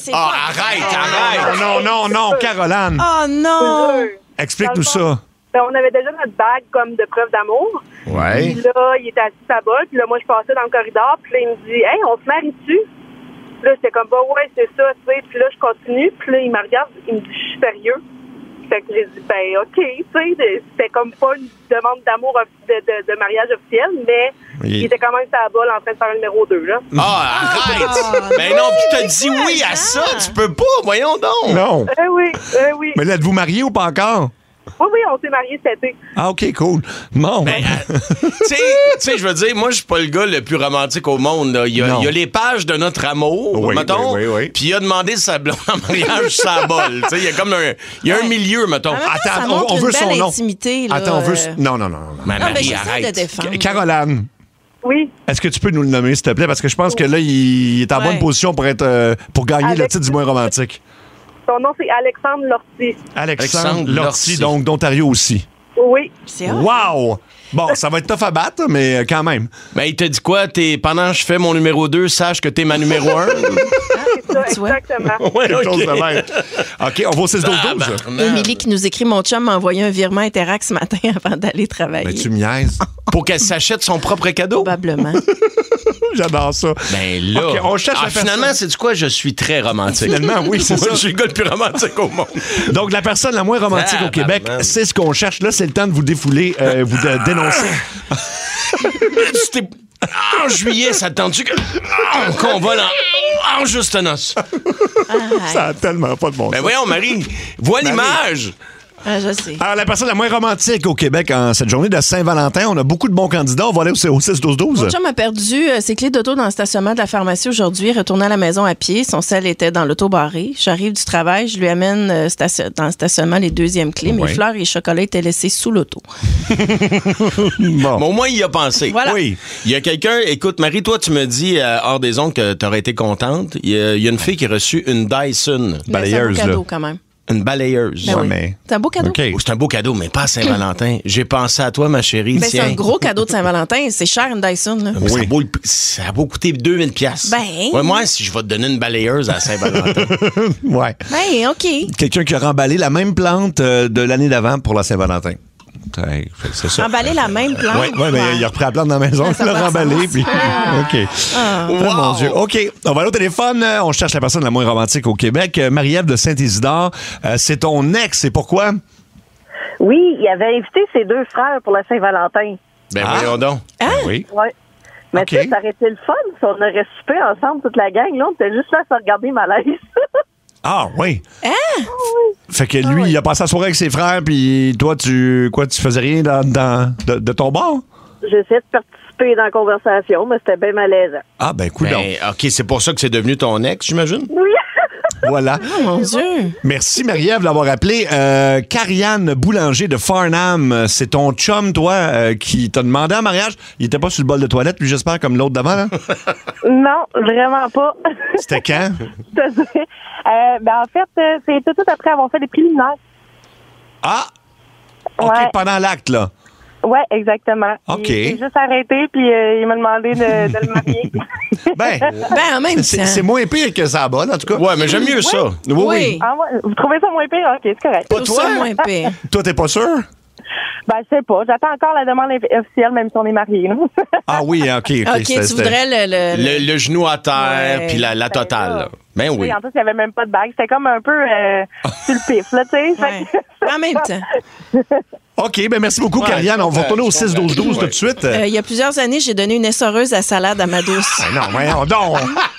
Arrête! Non, Caroline. Oh non! Explique-nous ça. On avait déjà notre bague comme de preuve d'amour. Ouais. Puis là, il était assis à sa bol. Puis là, moi, je passais dans le corridor. Puis là, il me dit, hey, on se marie-tu? Puis là, j'étais comme, bah ouais, c'est ça, tu sais. Puis là, je continue. Puis là, il me regarde. Il me dit, je suis sérieux. Fait que j'ai dit, ben, OK, tu sais. C'était comme pas une demande d'amour de mariage officiel, mais il était quand même sur la bol en train de faire le numéro 2, là. Ah, arrête! Ben non, puis t'as dit oui à ça. Tu peux pas, voyons donc. Non. Oui. Mais là, êtes-vous mariés ou pas encore? Oui, on s'est mariés cet été. Ah, OK, cool. Bon. Ben, tu sais, je veux dire, moi, je suis pas le gars le plus romantique au monde. Là. Il y a les pages de notre amour, Oui, mettons. oui. Puis il a demandé sa blonde en mariage sur sa bol. Tu sais, il y a comme un milieu, mettons. Ça montre on une veut belle son nom. intimité, là. Attends, on veut... Non. Mais Non, mais Marie, j'essaie arrête. de défendre. Caroline. Oui. Est-ce que tu peux nous le nommer, s'il te plaît? Parce que je pense que là, il est en bonne position pour gagner le titre du moins romantique. Son nom, c'est Alexandre Lortie. Alexandre Lortie, donc d'Ontario aussi. Oui. C'est Wow! Bon, ça va être tough à battre, mais quand même. Ben, il te dit quoi? Pendant que je fais mon numéro 2, sache que t'es ma numéro 1. C'est ça, exactement. Ouais, Quelque chose de OK. même. OK, on va au 6-12-12. Émilie qui nous écrit: mon chum m'a envoyé un virement Interac ce matin avant d'aller travailler. Ben, tu me niaises. Pour qu'elle s'achète son propre cadeau? Probablement. J'adore ça. Ben là, OK, on cherche la finalement, personne. c'est du quoi? Je suis très romantique. Finalement, oui, c'est Moi, ça. je suis le gars le plus romantique au monde. Donc, la personne la moins romantique au Québec, c'est ce qu'on cherche. Là, c'est le temps de vous défouler, vous dénoncer. En juillet, ça te tente-tu qu'on vole en juste noces? Ça a tellement pas de bon sens. Ben voyons, Marie, vois l'image. Ah, je sais. Alors, la personne la moins romantique au Québec en cette journée de Saint-Valentin, on a beaucoup de bons candidats. On va aller au 6-12-12. Mon chum a perdu ses clés d'auto dans le stationnement de la pharmacie aujourd'hui. Retourné à la maison à pied. Son sel était dans l'auto barrée. J'arrive du travail. Je lui amène dans le stationnement les deuxièmes clés. Ouais. Mes fleurs et les chocolats étaient laissés sous l'auto. Bon. Mais au moins, il y a pensé. Voilà. Oui. Il y a quelqu'un, écoute, Marie, toi, tu me dis hors des ondes que tu aurais été contente. Il y a une fille qui a reçu une Dyson. Mais Balayeuse, c'est un beau cadeau là. quand même. Une balayeuse. Ben Ouais, oui. mais- C'est un beau cadeau. OK. Oh, c'est un beau cadeau, mais pas à Saint-Valentin. J'ai pensé à toi, ma chérie. Ben, c'est Tiens. un gros cadeau de Saint-Valentin. C'est cher, une Dyson. Là. Mais ça a beau coûter 2000 pièces. Ben. Ouais, moi, si je vais te donner une balayeuse à Saint-Valentin. Ouais. Ben, OK. Quelqu'un qui a remballé la même plante de l'année d'avant pour la Saint-Valentin. Ouais, c'est ça. Emballer la même plante. Oui, mais il a repris la plante dans la maison, Ça il l'a va remballé, ensemble. puis... OK. Oh, mon Dieu. OK, on va aller au téléphone. On cherche la personne la moins romantique au Québec. Marie-Ève de Saint-Isidore, c'est ton ex, et pourquoi? Oui, il avait invité ses deux frères pour la Saint-Valentin. Ben voyons donc. Oui. Ouais. Mais OK. tu sais, ça aurait été le fun si on aurait soupé ensemble, toute la gang. Là, on était juste là à se regarder malaise. Ah, oui. Hein? Fait que lui, il a passé la soirée avec ses frères, puis toi, tu faisais rien de ton bord? J'essayais de participer dans la conversation, mais c'était bien malaisant. Ah, ben, cool. Ben, OK, c'est pour ça que c'est devenu ton ex, j'imagine? Oui. Voilà. Oh, mon Dieu. Merci, Marie-Ève, d'avoir appelé. Carianne Boulanger de Farnham, c'est ton chum, toi, qui t'a demandé en mariage. Il était pas sur le bol de toilette, lui, j'espère, comme l'autre d'avant, là? Non, vraiment pas. C'était quand? En fait, c'est tout après avoir fait les préliminaires. Ah! OK, Ouais. pendant l'acte, là. Oui, exactement. OK. Il s'est juste arrêté, puis il m'a demandé de le marier. Ben, Ben, en même temps. c'est moins pire que ça bonne, en tout cas. Ouais, mais j'aime mieux ça. Oui. Ah, ouais. Vous trouvez ça moins pire? OK, c'est correct. Pas Tout toi? ça moins pire. Toi, t'es pas sûr? Ben, je sais pas. J'attends encore la demande officielle, même si on est mariés. là. Ah oui, OK. OK, tu voudrais Le genou à terre, Ouais. puis la totale. Là. Ben oui. En plus, il n'y avait même pas de bague. C'était comme un peu sur le pif, là, tu sais. Ouais. En même temps. OK, ben merci beaucoup, Carianne. On va retourner au 6-12-12 tout de suite. Il y a plusieurs années, j'ai donné une essoreuse à salade à ma douce. Non, voyons donc!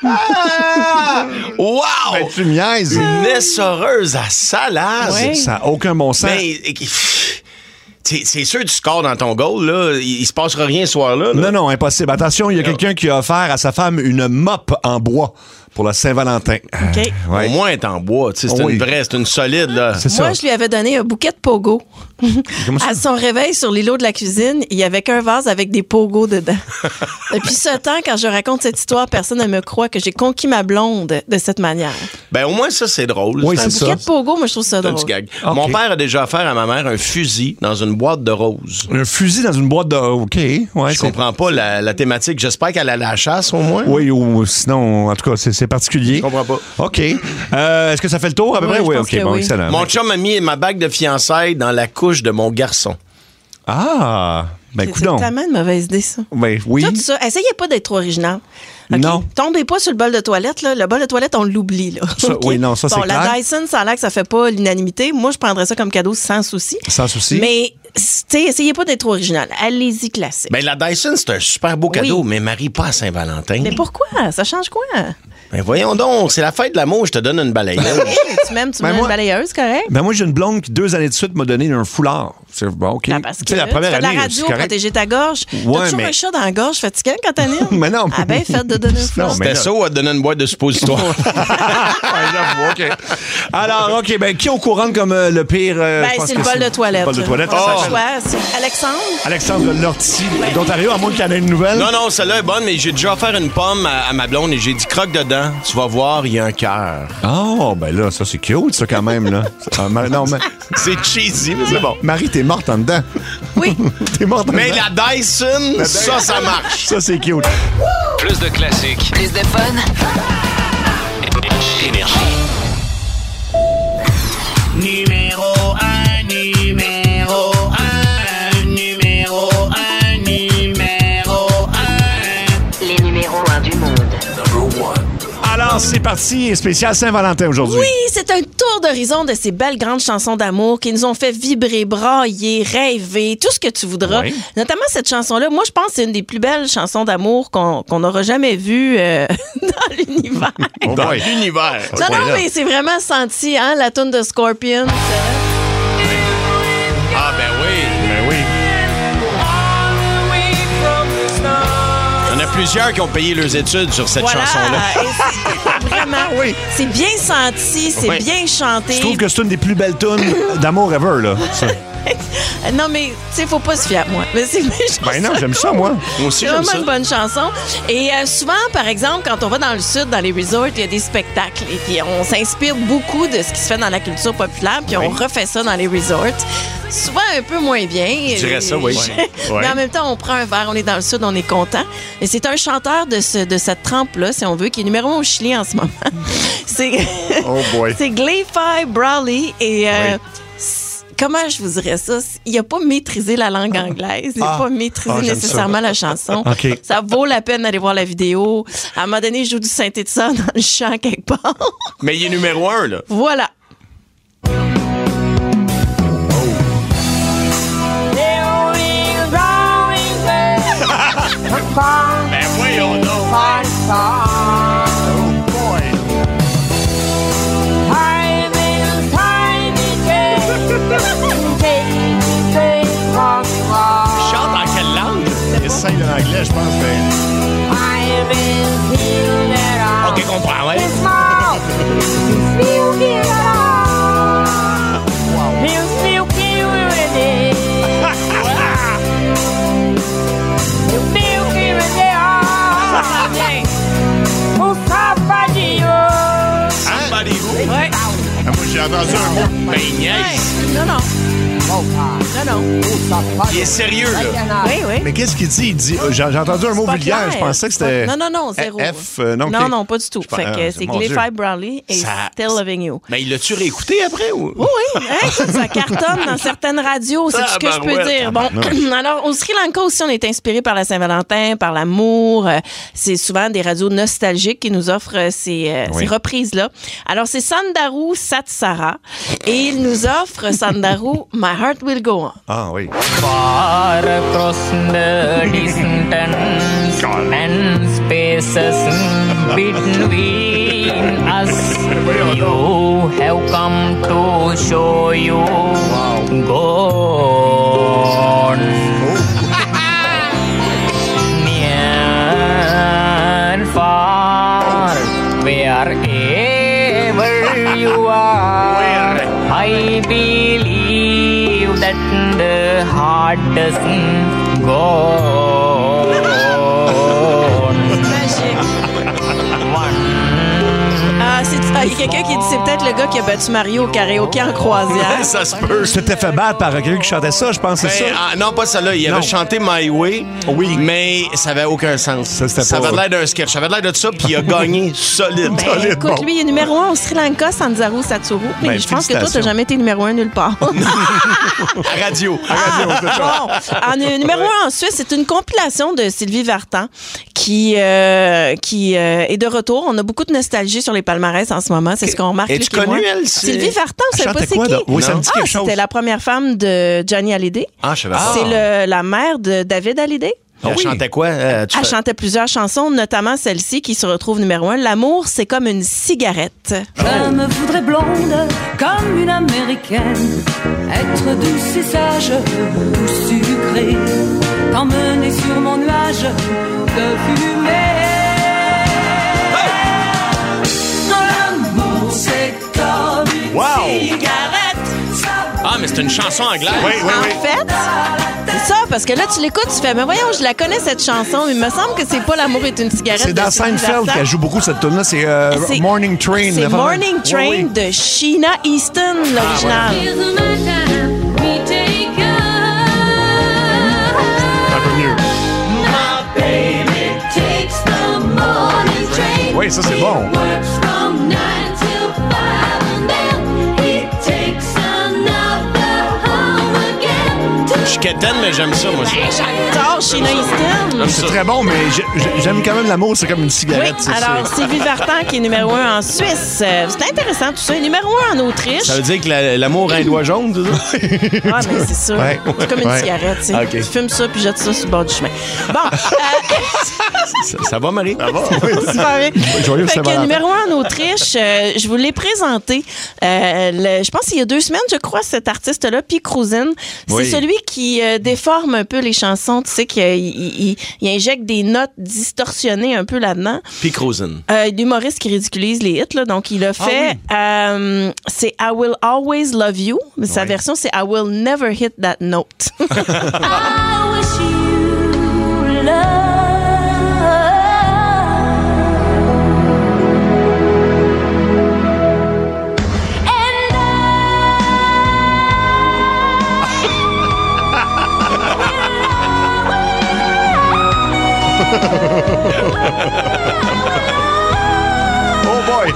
Wow! Ben, tu me niaises. Une essoreuse à salade. Ouais. Ça n'a aucun bon sens. Mais, c'est sûr, tu scores dans ton goal, là. Il se passera rien ce soir-là. là. Non, impossible. Attention, il y a quelqu'un qui a offert à sa femme une mop en bois pour la Saint-Valentin. OK. Ouais. Au moins, elle est en bois. Tu sais, c'est Oui. une vraie, c'est une solide, là. C'est ça. Moi, je lui avais donné un bouquet de pogo. Comment ça? À son réveil sur l'îlot de la cuisine, il y avait qu'un vase avec des pogos dedans. Depuis ce temps, quand je raconte cette histoire, personne ne me croit que j'ai conquis ma blonde de cette manière. Ben, au moins, ça, c'est drôle. Oui, Un c'est bouquet ça. de pogo, moi, je trouve ça C'est un drôle. petit gag. OK. Mon père a déjà offert à ma mère un fusil dans une boîte de roses. Un fusil dans une boîte de... OK. Ouais, Je comprends pas la thématique. J'espère qu'elle a la chasse, au moins. Oui, ou sinon, en tout cas, c'est particulier. Je comprends pas. OK. Est-ce que ça fait le tour à peu Oui, près? je Oui, pense OK. que Bon, oui. excellent. Mon chum a mis ma bague de fiançailles dans la couche de mon garçon. Ah! Ben, C'est coudonc. tellement une mauvaise idée, ça. Ben, oui. Tout ça, essayez pas d'être trop original. OK? Non. Tombez pas sur le bol de toilette. Là. Le bol de toilette, on l'oublie. Là. Ça, OK? oui, non, ça, c'est bon, la clair. Dyson, ça a l'air que ça fait pas l'unanimité. Moi, je prendrais ça comme cadeau sans souci. Sans souci. Mais, tu sais, essayez pas d'être trop original. Allez-y classique. Ben, la Dyson, c'est un super beau cadeau, mais Marie, pas à Saint-Valentin. Mais pourquoi? Ça change quoi? Ben, voyons donc, c'est la fête de l'amour, je te donne une balayeuse. Tu m'aimes, tu Ben, mets moi- une balayeuse, correct? Ben moi, j'ai une blonde qui, 2 années de suite, m'a donné un foulard. C'est bon, OK. Ben, parce que Tu sais, la première tu fais de année, la radio, c'est correct. protéger ta gorge. Ouais, T'as toujours mais- un chat dans la gorge fatigant quand t'animes? Mais non. Ah ben, fait de donner une Non, fleur. mais C'était ça ou à te donner une boîte de suppositoire? J'avoue, OK. Alors, OK, ben, qui on couronne comme le pire? Ben, je pense c'est que le bol de toilette. Le bol de toilette. On a ça pas le s'appelle choix. C'est Alexandre. Alexandre Lortie d'Ontario, à moins qu'il y en ait une nouvelle. Non, celle-là est bonne, mais j'ai déjà offert une pomme à ma blonde et j'ai dit croque dedans. Tu vas voir, il y a un cœur. Oh, ben là, ça, c'est cute, ça, quand même, là. Non, mais... C'est cheesy, mais c'est bon. Marie, t'es morte en dedans. Oui. T'es morte en Mais dedans. la Dyson, ça marche. Ça, c'est cute. Plus de classiques. Plus de fun. Énergie. Numéro 1, numéro 1, numéro 1, numéro 1. Les numéros 1 du monde. Alors, c'est parti, spécial Saint-Valentin aujourd'hui. Oui, c'est un tour d'horizon de ces belles grandes chansons d'amour qui nous ont fait vibrer, brailler, rêver, tout ce que tu voudras. Oui. Notamment cette chanson-là. Moi, je pense que c'est une des plus belles chansons d'amour qu'on n'aura jamais vues dans l'univers. Dans l'univers. Non, mais c'est vraiment senti, hein, la toune de Scorpions. Ah, ben oui. Ben oui. Il y en a plusieurs qui ont payé leurs études sur cette chanson-là. Et c'est vraiment, Oui. c'est bien senti, c'est Oui. bien chanté. Je trouve que c'est une des plus belles tunes d'amour ever, là. Ça. Non, mais, tu sais, faut pas se fier à moi. Mais c'est une chanson. Ben non, j'aime ça, moi. Moi aussi, C'est j'aime vraiment ça. une bonne chanson. Et souvent, par exemple, quand on va dans le sud, dans les resorts, il y a des spectacles. Et puis, on s'inspire beaucoup de ce qui se fait dans la culture populaire. Puis, on refait ça dans les resorts. Souvent un peu moins bien. Je dirais ça, oui. Mais en même temps, on prend un verre, on est dans le sud, on est content. Et c'est un chanteur de cette trempe-là, si on veut, qui est numéro 1 au Chili en ce moment. C'est Oh boy. c'est Glayfi Brawley. Et comment je vous dirais ça? Il n'a pas maîtrisé la langue anglaise. Il n'a pas maîtrisé j'aime nécessairement la chanson. OK. Ça vaut la peine d'aller voir la vidéo. À un moment donné, il joue du synthétiseur dans le chant quelque part. Mais il est numéro 1, là. Voilà. Ben voyons donc. Chante en quelle langue? Essaye de l'anglais, je pense. Ben... OK, comprends, ouais. Somebody who? Ouais. Ah, moi, j'ai entendu un mot. Ben, il niaise. Non, non. Non, non. Il est sérieux, là. Oui, oui. Mais qu'est-ce qu'il dit? Il dit j'ai entendu un mot Pas vulgaire. clair. Je pensais que c'était. Non, non, non, zéro. F, non, non, OK. non, pas du tout. Fait que c'est mon Dieu. Glayfi Brawley et Ça- Still Loving You. Mais il l'a-tu réécouté après? Ou? Oui, oui, hein, écoute, ça cartonne dans certaines radios, c'est tout ce que je peux Tabarouette. dire. Bon, alors au Sri Lanka aussi, on est inspiré par la Saint-Valentin, par l'amour. C'est souvent des radios nostalgiques qui nous offrent ces reprises-là. Alors c'est Sandaru Satsara et il nous offre Sandaru My Heart Will Go On. Ah oui. Far across the distance and spaces between us, you have come to show you gone. Near and far, wherever you are, I believe that the heart doesn't go on. Magique. Ah, il y a quelqu'un qui dit c'est peut-être le gars qui a battu Mario au karaoké en croisière. Ça se peut. C'était fait battre par quelqu'un qui chantait ça, je pense, c'est Ben, ça. non, pas celle-là. Il Non. avait chanté My Way, Oui. mais ça avait aucun sens. c'était Ça pas- avait l'air d'un sketch. Ça avait l'air de ça, puis il a gagné solide. Ben, solide. écoute, lui, il est numéro 1 au Sri Lanka, Sandaru Satsuru. Mais Ben, je pense que toi, tu félicitations. n'as jamais été numéro 1 nulle part. À radio. Bon, numéro 1 en Suisse, c'est une compilation de Sylvie Vartan qui est de retour. On a beaucoup de nostalgie sur les palmarès en ce moment. C'est ce qu'on remarque. Es-tu Luc et moi. connue, elle? Sylvie Vartan, vous savez pas chantait c'est quoi, qui? là? Oui, ça me dit quelque chose. C'était la première femme de Johnny Hallyday. Ah, je savais pas. C'est la mère de David Hallyday. Elle chantait quoi? Elle chantait plusieurs chansons, notamment celle-ci qui se retrouve numéro 1. L'amour, c'est comme une cigarette. Je me voudrais blonde comme une américaine, être douce et sage ou sucrée, t'emmener sur mon nuage de fumée. L'amour, c'est comme une cigarette. Ah, mais c'est une chanson anglaise. Oui. En fait, c'est ça, parce que là, tu l'écoutes, tu fais, mais voyons, je la connais cette chanson, mais il me semble que c'est pas L'amour est une cigarette. C'est dans Seinfeld qu'elle joue beaucoup cette tune-là. C'est Morning Train. C'est Morning Train de Sheena Easton, l'original. Un peu mieux. Oui, ça, c'est bon. Je suis quétaine, mais j'aime ça, moi. J'adore Sheena Easton. C'est très bon, mais j'aime quand même l'amour, c'est comme une cigarette. Oui, alors Sylvie Vartan qui est numéro 1 en Suisse. C'est intéressant tout ça. Numéro 1 en Autriche. Ça veut dire que l'amour a un doigt jaune, tout ça? Ah, mais c'est ça. Ouais. C'est comme une cigarette, tu sais. Okay. Tu fumes ça puis jettes ça sur le bord du chemin. Bon. Ça va, Marie? Ça va? Super bien. Joyeux Fait que Saint-Valentin. numéro 1 en Autriche, je vous l'ai présenté. Je pense qu'il y a 2 semaines, je crois, cet artiste-là, Pete Cruisen. C'est celui qui déforme un peu les chansons. Tu sais, qu'il injecte des notes distorsionnées un peu là-dedans. Pete Cruisen. L'humoriste qui ridiculise les hits, là. Donc, il a fait... c'est I Will Always Love You. Mais sa version, c'est I Will Never Hit That Note. I wish you love. Oh boy!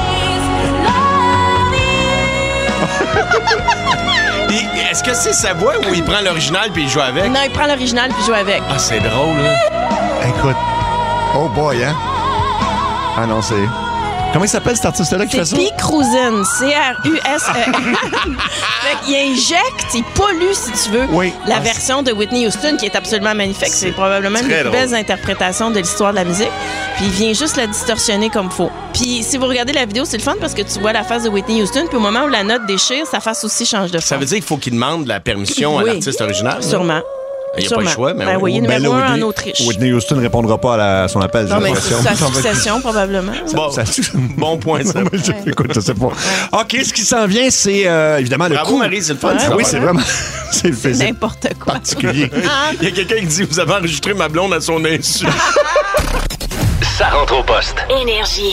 Est-ce que c'est sa voix ou il prend l'original puis il joue avec? Non, il prend l'original puis joue avec. Ah, c'est drôle, là. Écoute. Oh boy, hein? Ah non, c'est... Comment il s'appelle cet artiste-là qui fait ça? C'est Pete Cruisen, C-R-U-S-E-N. Fait qu'il injecte, il pollue, si tu veux, la version de Whitney Houston, qui est absolument magnifique. C'est probablement une des plus belles interprétations de l'histoire de la musique. Puis il vient juste la distorsionner comme faut. Puis si vous regardez la vidéo, c'est le fun parce que tu vois la face de Whitney Houston, puis au moment où la note déchire, sa face aussi change de forme. Ça veut dire qu'il faut qu'il demande la permission à l'artiste original? Sûrement. Il n'y a pas le choix, mais oui. Il est numéro 1 en Autriche. Whitney Houston ne répondra pas à son appel. Non, mais c'est sa succession, probablement. Bon point, ça. Écoute, je sais pas. OK, ce qui s'en vient, c'est évidemment le Bravo, coup. Marie, c'est le fun. Oui, c'est vraiment... c'est le plaisir n'importe quoi. particulier. Il y a quelqu'un qui dit, vous avez enregistré ma blonde à son insu. Ça rentre au poste. Énergie.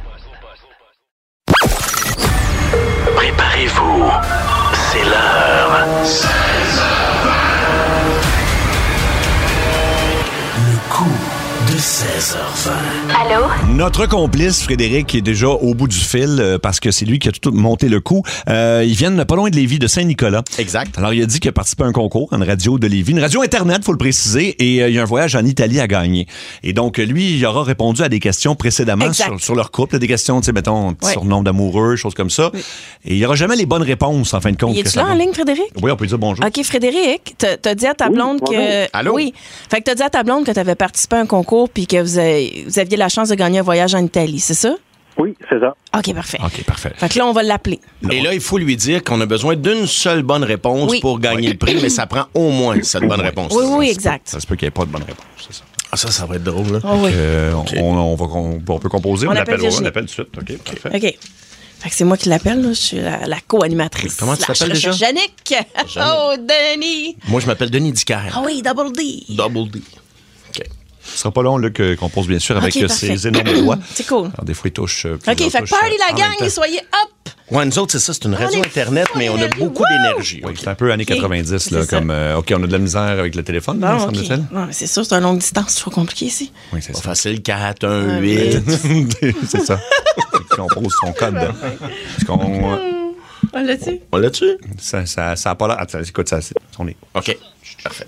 Préparez-vous. C'est l'heure. De 16h20. Allô? Notre complice, Frédéric, est déjà au bout du fil parce que c'est lui qui a tout monté le coup. Ils viennent pas loin de Lévis, de Saint-Nicolas. Exact. Alors, il a dit qu'il a participé à un concours, une radio de Lévis, une radio Internet, faut le préciser, et il y a un voyage en Italie à gagner. Et donc, lui, il aura répondu à des questions précédemment sur leur couple, des questions, tu sais, mettons, surnom d'amoureux, choses comme ça. Oui. Et il n'y aura jamais les bonnes réponses, en fin de compte. Es-tu là en ligne, Frédéric? Oui, on peut dire bonjour. OK, Frédéric, t'as dit à ta blonde que... Allô? Oui. Fait que t'as dit à ta blonde que t'avais participé à un concours puis que vous aviez la chance de gagner un voyage en Italie, c'est ça? Oui, c'est ça. OK, parfait. OK, parfait. Fait que là, on va l'appeler. Et là, il faut lui dire qu'on a besoin d'une seule bonne réponse pour gagner le prix, mais ça prend au moins cette bonne réponse. Oui, exact. Ça se peut qu'il n'y ait pas de bonne réponse, c'est ça. Ah, ça va être drôle, là. Oh, oui. On peut composer, on l'appelle tout de suite. OK, parfait. OK. Fait que c'est moi qui l'appelle, là. Je suis la co-animatrice. Comment tu t'appelles déjà? Jannick. Oh, Denis. Moi, je m'appelle Denis Dicker. Ah oui, Double D. Double D. OK. Ce sera pas long, là, qu'on pose, bien sûr, avec ses énormes doigts. C'est cool. Alors, des fois, il touche. OK, fait que party la gang, soyez hop! Ouais, nous autres, c'est ça, c'est une radio Internet, mais on a beaucoup d'énergie. Oui, c'est un peu années 90, là, comme, OK, on a de la misère avec le téléphone, bon, semble-t-il. Non, mais c'est sûr, c'est un longue distance, c'est trop compliqué ici. Oui, c'est pas ça. facile, 4, 1, 8. C'est ça. On pose son code. On l'a-tu? On l'a-tu? Ça a pas l'air. Attends, écoute, ça, on est. OK, parfait.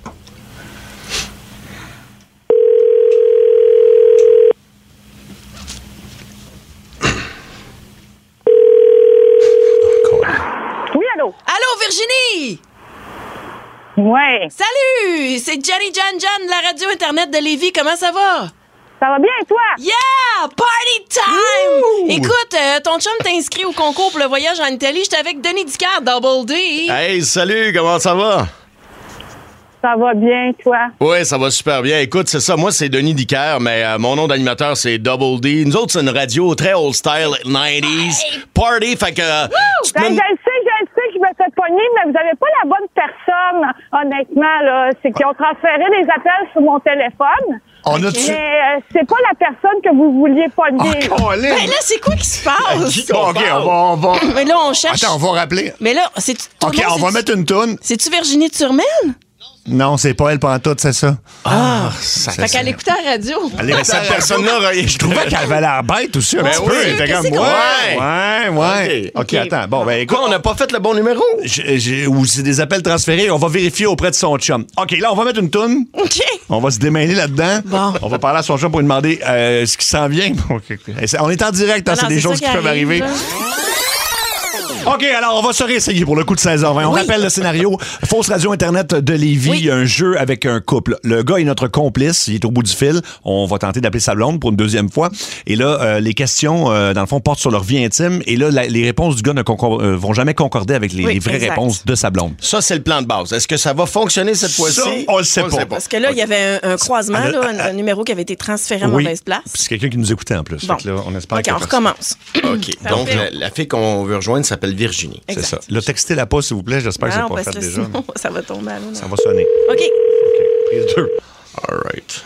Oui, allô? Allô, Virginie? Ouais. Salut! C'est Jenny Jan de la radio Internet de Lévis. Comment ça va? Ça va bien, toi? Yeah! Party time! Ouh! Écoute, ton chum t'a inscrit au concours pour le voyage en Italie. J'étais avec Denis Dicard, Double D. Hey, salut, comment ça va? Ça va bien, toi? Oui, ça va super bien. Écoute, c'est ça, moi, c'est Denis Dicard, mais mon nom d'animateur, c'est Double D. Nous autres, c'est une radio très old style, 90s. Party, fait que... Je le sais, je me fais pogner, mais vous avez pas la bonne personne, honnêtement, là. C'est qu'ils ont transféré les appels sur mon téléphone. Mais c'est pas la personne que vous vouliez pogner. Ben là, c'est quoi qui se passe? OK, on va... Mais là, on cherche... Attends, on va rappeler. Mais là, c'est... OK, on va mettre une toune. C'est-tu Virginie Turmel? Non, c'est pas elle pantoute, c'est ça. Fait qu'elle écoutait à la radio. Cette personne-là, je trouvais qu'elle avait l'air bête aussi un petit peu. Elle était comme, ouais. OK, attends. Bon, ben écoute, on n'a pas fait le bon numéro? Ou c'est des appels transférés, on va vérifier auprès de son chum. OK, là, on va mettre une toune. OK. On va se démêler là-dedans. Bon. On va parler à son chum pour lui demander ce qui s'en vient. On est en direct, c'est des choses qui peuvent arriver. OK, alors on va se réessayer pour le coup de 16h20. On rappelle le scénario. Fausse radio Internet de Lévis. Il y a un jeu avec un couple. Le gars est notre complice. Il est au bout du fil. On va tenter d'appeler sa blonde pour une deuxième fois. Et là, les questions, dans le fond, portent sur leur vie intime. Et là, les réponses du gars ne vont jamais concorder avec les vraies réponses de sa blonde. Ça, c'est le plan de base. Est-ce que ça va fonctionner cette fois-ci? Ça, on le sait pas. Parce que là, il y avait un croisement, un numéro qui avait été transféré à mauvaise place. Puis c'est quelqu'un qui nous écoutait en plus. Bon. Fait que là, on espère OK, on recommence. OK. Donc, la fille qu'on veut rejoindre s'appelle Virginie. C'est ça. Là, textez-la pas, s'il vous plaît. J'espère que c'est pas fait déjà. Sinon, ça va tomber à l'eau. Ça va sonner. OK. Prise 2. All right.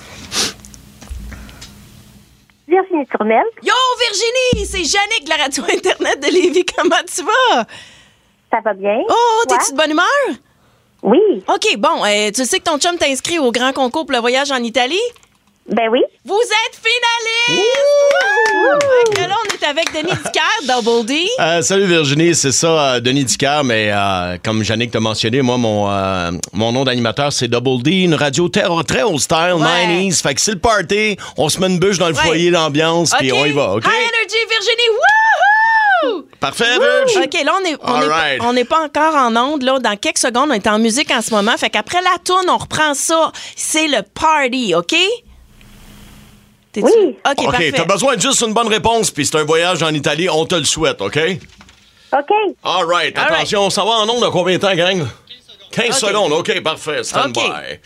Virginie Turmel. Yo, Virginie! C'est Jannick de la radio Internet de Lévis. Comment tu vas? Ça va bien. Oh, t'es-tu de bonne humeur? Oui. OK, bon. Tu sais que ton chum t'a inscrit au grand concours pour le voyage en Italie? Ben oui. Vous êtes finaliste! Fait que là, on est avec Denis Dicard, Double D. Salut Virginie, c'est ça, Denis Dicard, mais comme Jannick t'a mentionné, moi, mon nom d'animateur, c'est Double D, une radio très old style, 90s. Fait que c'est le party, on se met une bûche dans le foyer, l'ambiance, puis on y va, OK? High energy, Virginie, wouhou! Parfait, Virg! OK, là, on n'est pas encore en onde. Là, dans quelques secondes, on est en musique en ce moment. Fait qu'après la tourne, on reprend ça. C'est le party, OK? Oui. OK, parfait. T'as besoin de juste une bonne réponse, puis c'est un voyage en Italie, on te le souhaite, OK? OK. All right. Attention, on s'en va en ondes dans combien de temps, gang? 15 secondes, OK, parfait. Stand by.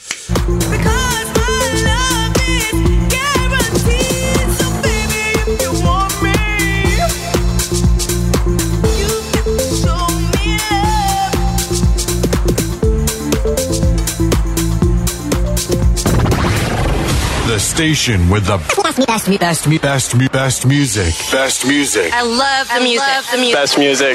The station with the best music. Best music. I love the music. Best music.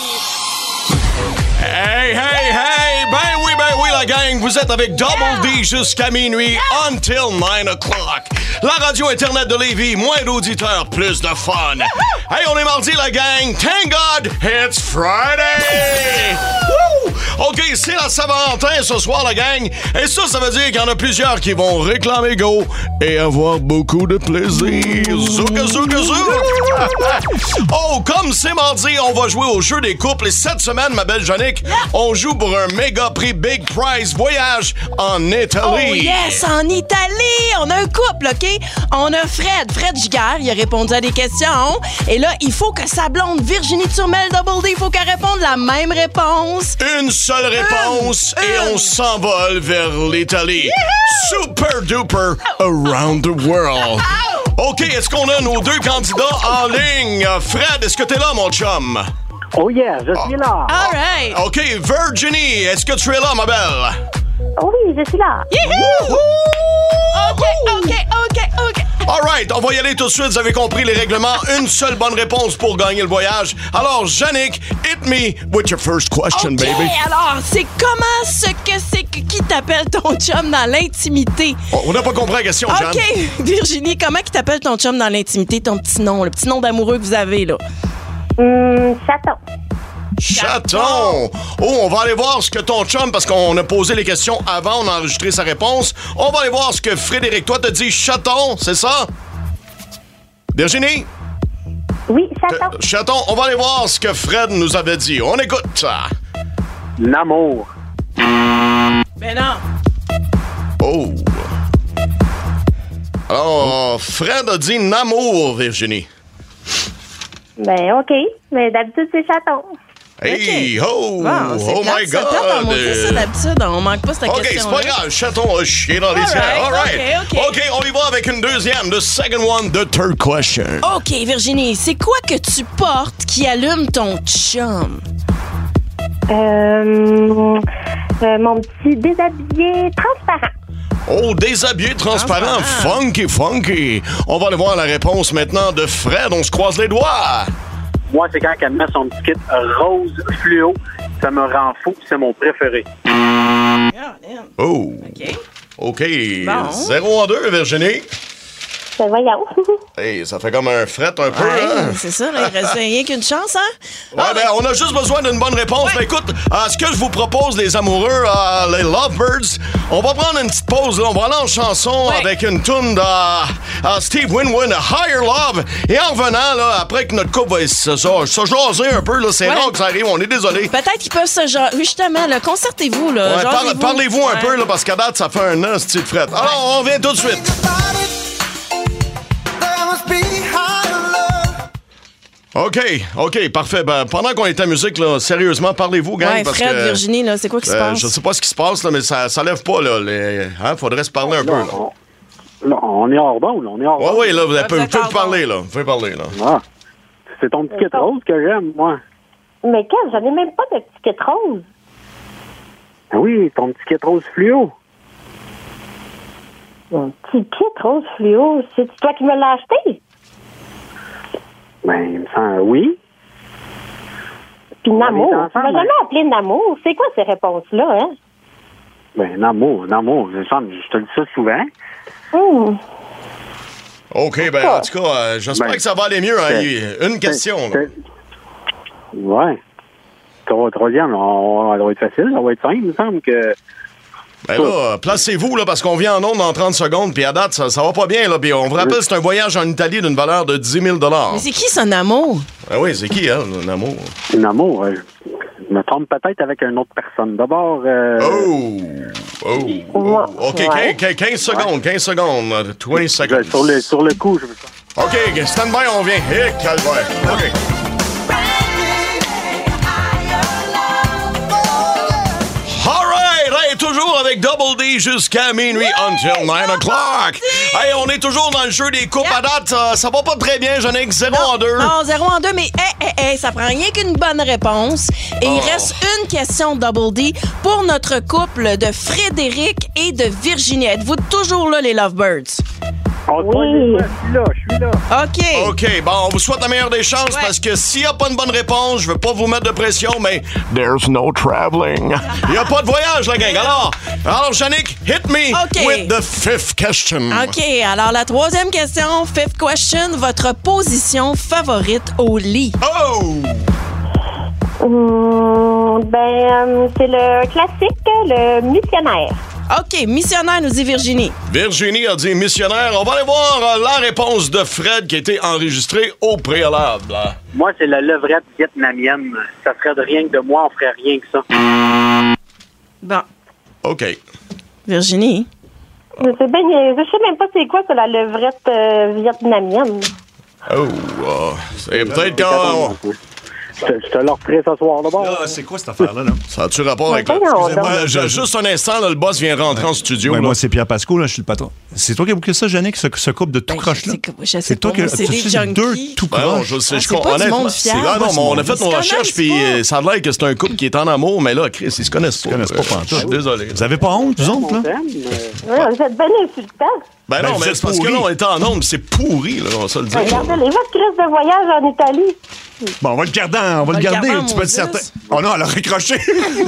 Hey! Ben oui, la gang, vous êtes avec Double D jusqu'à minuit, until 9 o'clock. La radio Internet de Lévis, moins d'auditeurs, plus de fun. Hey, on est mardi, la gang. Thank God, it's Friday! Woo! OK, c'est la Saint-Valentin ce soir, la gang. Et ça veut dire qu'il y en a plusieurs qui vont réclamer go et avoir beaucoup de plaisir. Zouka, zouka, zouka! Oh, comme c'est mardi, on va jouer au jeu des couples. Et cette semaine, ma belle Jannick, on joue pour un méga prix Big Prize voyage en Italie. Oh yes, en Italie! On a un couple, OK? On a Fred Giguère, il a répondu à des questions. Et là, il faut que sa blonde Virginie Turmel Double D, il faut qu'elle réponde la même réponse. Une seule réponse et on s'envole vers l'Italie. Super duper around the world. OK, est-ce qu'on a nos deux candidats en ligne? Fred, est-ce que t'es là, mon chum? Oh yeah, je suis là. All right. OK, Virginie, est-ce que tu es là, ma belle? Oh oui, je suis là. Youhou! OK. All right, on va y aller tout de suite. Vous avez compris les règlements. Une seule bonne réponse pour gagner le voyage. Alors, Jannick, hit me with your first question, baby. Alors, c'est qui t'appelle ton chum dans l'intimité? On n'a pas compris la question, Jeanne. OK, Virginie, comment qui t'appelle ton chum dans l'intimité, ton petit nom, le petit nom d'amoureux que vous avez, là? Chaton. Chaton! Oh, on va aller voir ce que ton chum, parce qu'on a posé les questions avant, on a enregistré sa réponse. On va aller voir ce que Frédéric, toi, te dit chaton, c'est ça? Virginie? Oui, chaton. Chaton, on va aller voir ce que Fred nous avait dit. On écoute ça. L'amour. Ben non. Oh. Alors, Fred a dit Namour, Virginie. Ben, OK. Mais d'habitude, c'est chaton. Hey, ho! Bon, Oh my God! Ça, d'habitude, on manque pas cette OK, question-là. c'est pas grave. Chaton a chié dans les tiers. All right. OK, on y va avec une deuxième. The second one, the third question. OK, Virginie, c'est quoi que tu portes qui allume ton chum? Mon petit déshabillé transparent. Oh, déshabillé transparent. Funky. On va aller voir la réponse maintenant de Fred. On se croise les doigts. Moi, c'est quand elle met son petit kit rose fluo. Ça me rend fou. C'est mon préféré. Oh. OK. Bon. 0-2, Virginie. Ben voyons. Hey, ça fait comme un fret un peu, hein? C'est ça, là, il reste rien qu'une chance, hein? Ouais, on a juste besoin d'une bonne réponse. Mais écoute, ce que je vous propose, les amoureux, les Lovebirds, on va prendre une petite pause, là. On va aller en chanson avec une tune de Steve Winwood, Higher Love. Et en revenant, là, après que notre couple va se jaser un peu, là, c'est rare que ça arrive, on est désolé. Peut-être qu'ils peuvent se jaser. Justement, là, concertez-vous, là. Ouais, parlez-vous un peu, là, parce qu'à date, ça fait un an, ce fret. Alors, on revient tout de suite. OK, parfait. Ben, pendant qu'on est en musique, là, sérieusement, parlez-vous, gang. Ouais, parce Fred, que, Virginie, là, c'est quoi qui se passe? Je sais pas ce qui se passe, là, mais ça lève pas, là. Faudrait se parler un peu, là. Non, on est hors bon, là. On est hors bon. Oui, là, vous pouvez parler, là. Vous pouvez parler, là. Ah, c'est ton petit kit rose que j'aime, moi. Mais qu'est-ce? J'en ai même pas de petit kit rose. Oui, ton petit kit rose fluo. Mon petit kit rose fluo, c'est toi qui me l'as acheté? Ben, il me semble, oui. Puis Namour, tu m'as jamais appelé Namour. C'est quoi ces réponses-là, hein? Ben, Namour, je te le dis ça souvent. OK, ben, en tout cas, j'espère que ça va aller mieux. Hein. Une question, là. Ouais. Troisième, ça va être facile, ça va être simple, il me semble que... Ben là, placez-vous, là, parce qu'on vient en onde dans 30 secondes, puis à date, ça va pas bien, là. Puis on vous rappelle, c'est un voyage en Italie d'une valeur de 10 000 $. Mais c'est qui, ça, Namour? Ben oui, c'est qui, hein, Namour? Namour, je me trompe peut-être avec une autre personne. D'abord... OK, 15 secondes, 20 secondes. Sur le coup, je veux ça. OK, stand by, on vient. Hé, calvaire. OK. Toujours avec Double D jusqu'à minuit, until 9 o'clock. Hey, on est toujours dans le jeu des coupes à date. Ça va pas très bien, Jannick. 0-2. Non, 0-2, mais ça prend rien qu'une bonne réponse. Et il reste une question Double D pour notre couple de Frédéric et de Virginie. Êtes-vous toujours là, les Lovebirds? Oui. Je suis là. OK, bon, on vous souhaite la meilleure des chances parce que s'il n'y a pas une bonne réponse, je veux pas vous mettre de pression, mais there's no traveling. Il n'y a pas de voyage, la gang. Alors, Jannick, hit me with the fifth question. OK, alors la troisième question, fifth question, votre position favorite au lit? C'est le classique, le missionnaire. OK, missionnaire, nous dit Virginie. Virginie a dit missionnaire. On va aller voir la réponse de Fred qui a été enregistrée au préalable. Moi, c'est la levrette vietnamienne. Ça ferait de rien que de moi, on ferait rien que ça. Bon. OK. Virginie? Je sais même pas c'est quoi, c'est la levrette vietnamienne. C'est peut-être quand... Je te le referai ce soir d'abord. C'est quoi cette affaire-là? Là? Ça a-tu rapport avec... Excusez-moi, juste un instant, là, le boss vient rentrer en studio. Ouais, moi, c'est Pierre Pasco, là, je suis le patron. C'est toi qui as booké ça, Jannick, ce couple de tout croche-là? C'est toi qui c'est des junkies. Deux tout croche. C'est pas du monde fiable. Non, mais on a fait nos recherches, puis ça a l'air que c'est un couple qui est en amour, mais là, Chris, ils se connaissent pas. Je suis désolé. Vous avez pas honte, vous autres, là? Vous êtes bien insultants. Ben non, mais c'est parce que là, on est en onde, c'est pourri, là, on va se le dire. Regardez, votre crise de voyage en Italie. Bon, on va le garder, tu peux être certain. Oh non, elle a raccroché.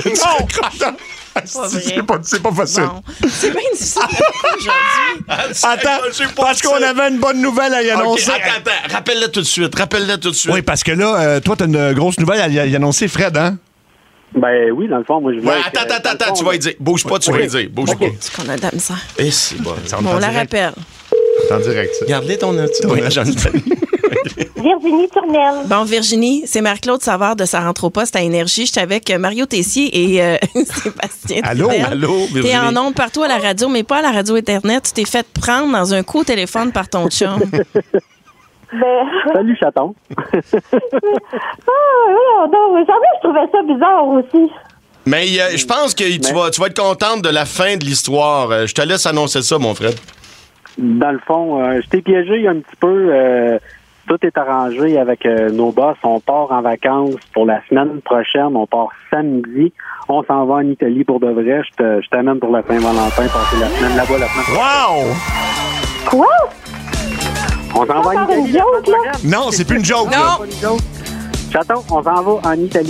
C'est pas facile. Bon. C'est bien difficile aujourd'hui. Attends, parce qu'on avait une bonne nouvelle à y annoncer. Attends, rappelle-le tout de suite. Oui, parce que là, toi, t'as une grosse nouvelle à y annoncer, Fred, hein? Ben oui, dans le fond, moi, je veux... Attends, tu vas y dire. Bouge pas, tu vas y dire. Bouge pas. C'est qu'on a de ça. Et c'est bon. On la rappelle. C'est en direct, ça. Garde-les ton voyage en Italie. Virginie Tournelle. Bon, Virginie, c'est Marie-Claude Savard de Ça rentre au poste à Énergie. J'étais avec Mario Tessier et Sébastien Trudel. Allô, Virginie. T'es en ondes partout à la radio, mais pas à la radio Internet. Tu t'es fait prendre dans un coup au téléphone par ton chum. Salut, chaton. Non, jamais je trouvais ça bizarre aussi. Mais je pense que tu vas être contente de la fin de l'histoire. Je te laisse annoncer ça, mon frère. Dans le fond, je t'ai piégé un petit peu. Tout est arrangé avec nos boss. On part en vacances pour la semaine prochaine. On part samedi. On s'en va en Italie pour de vrai. Je t'amène pour la Saint-Valentin, passer la semaine là-bas la semaine prochaine. Wow! Quoi? On s'en va en Italie. Une joke, là? Non, c'est plus une joke. Non. Chaton, on s'en va en Italie.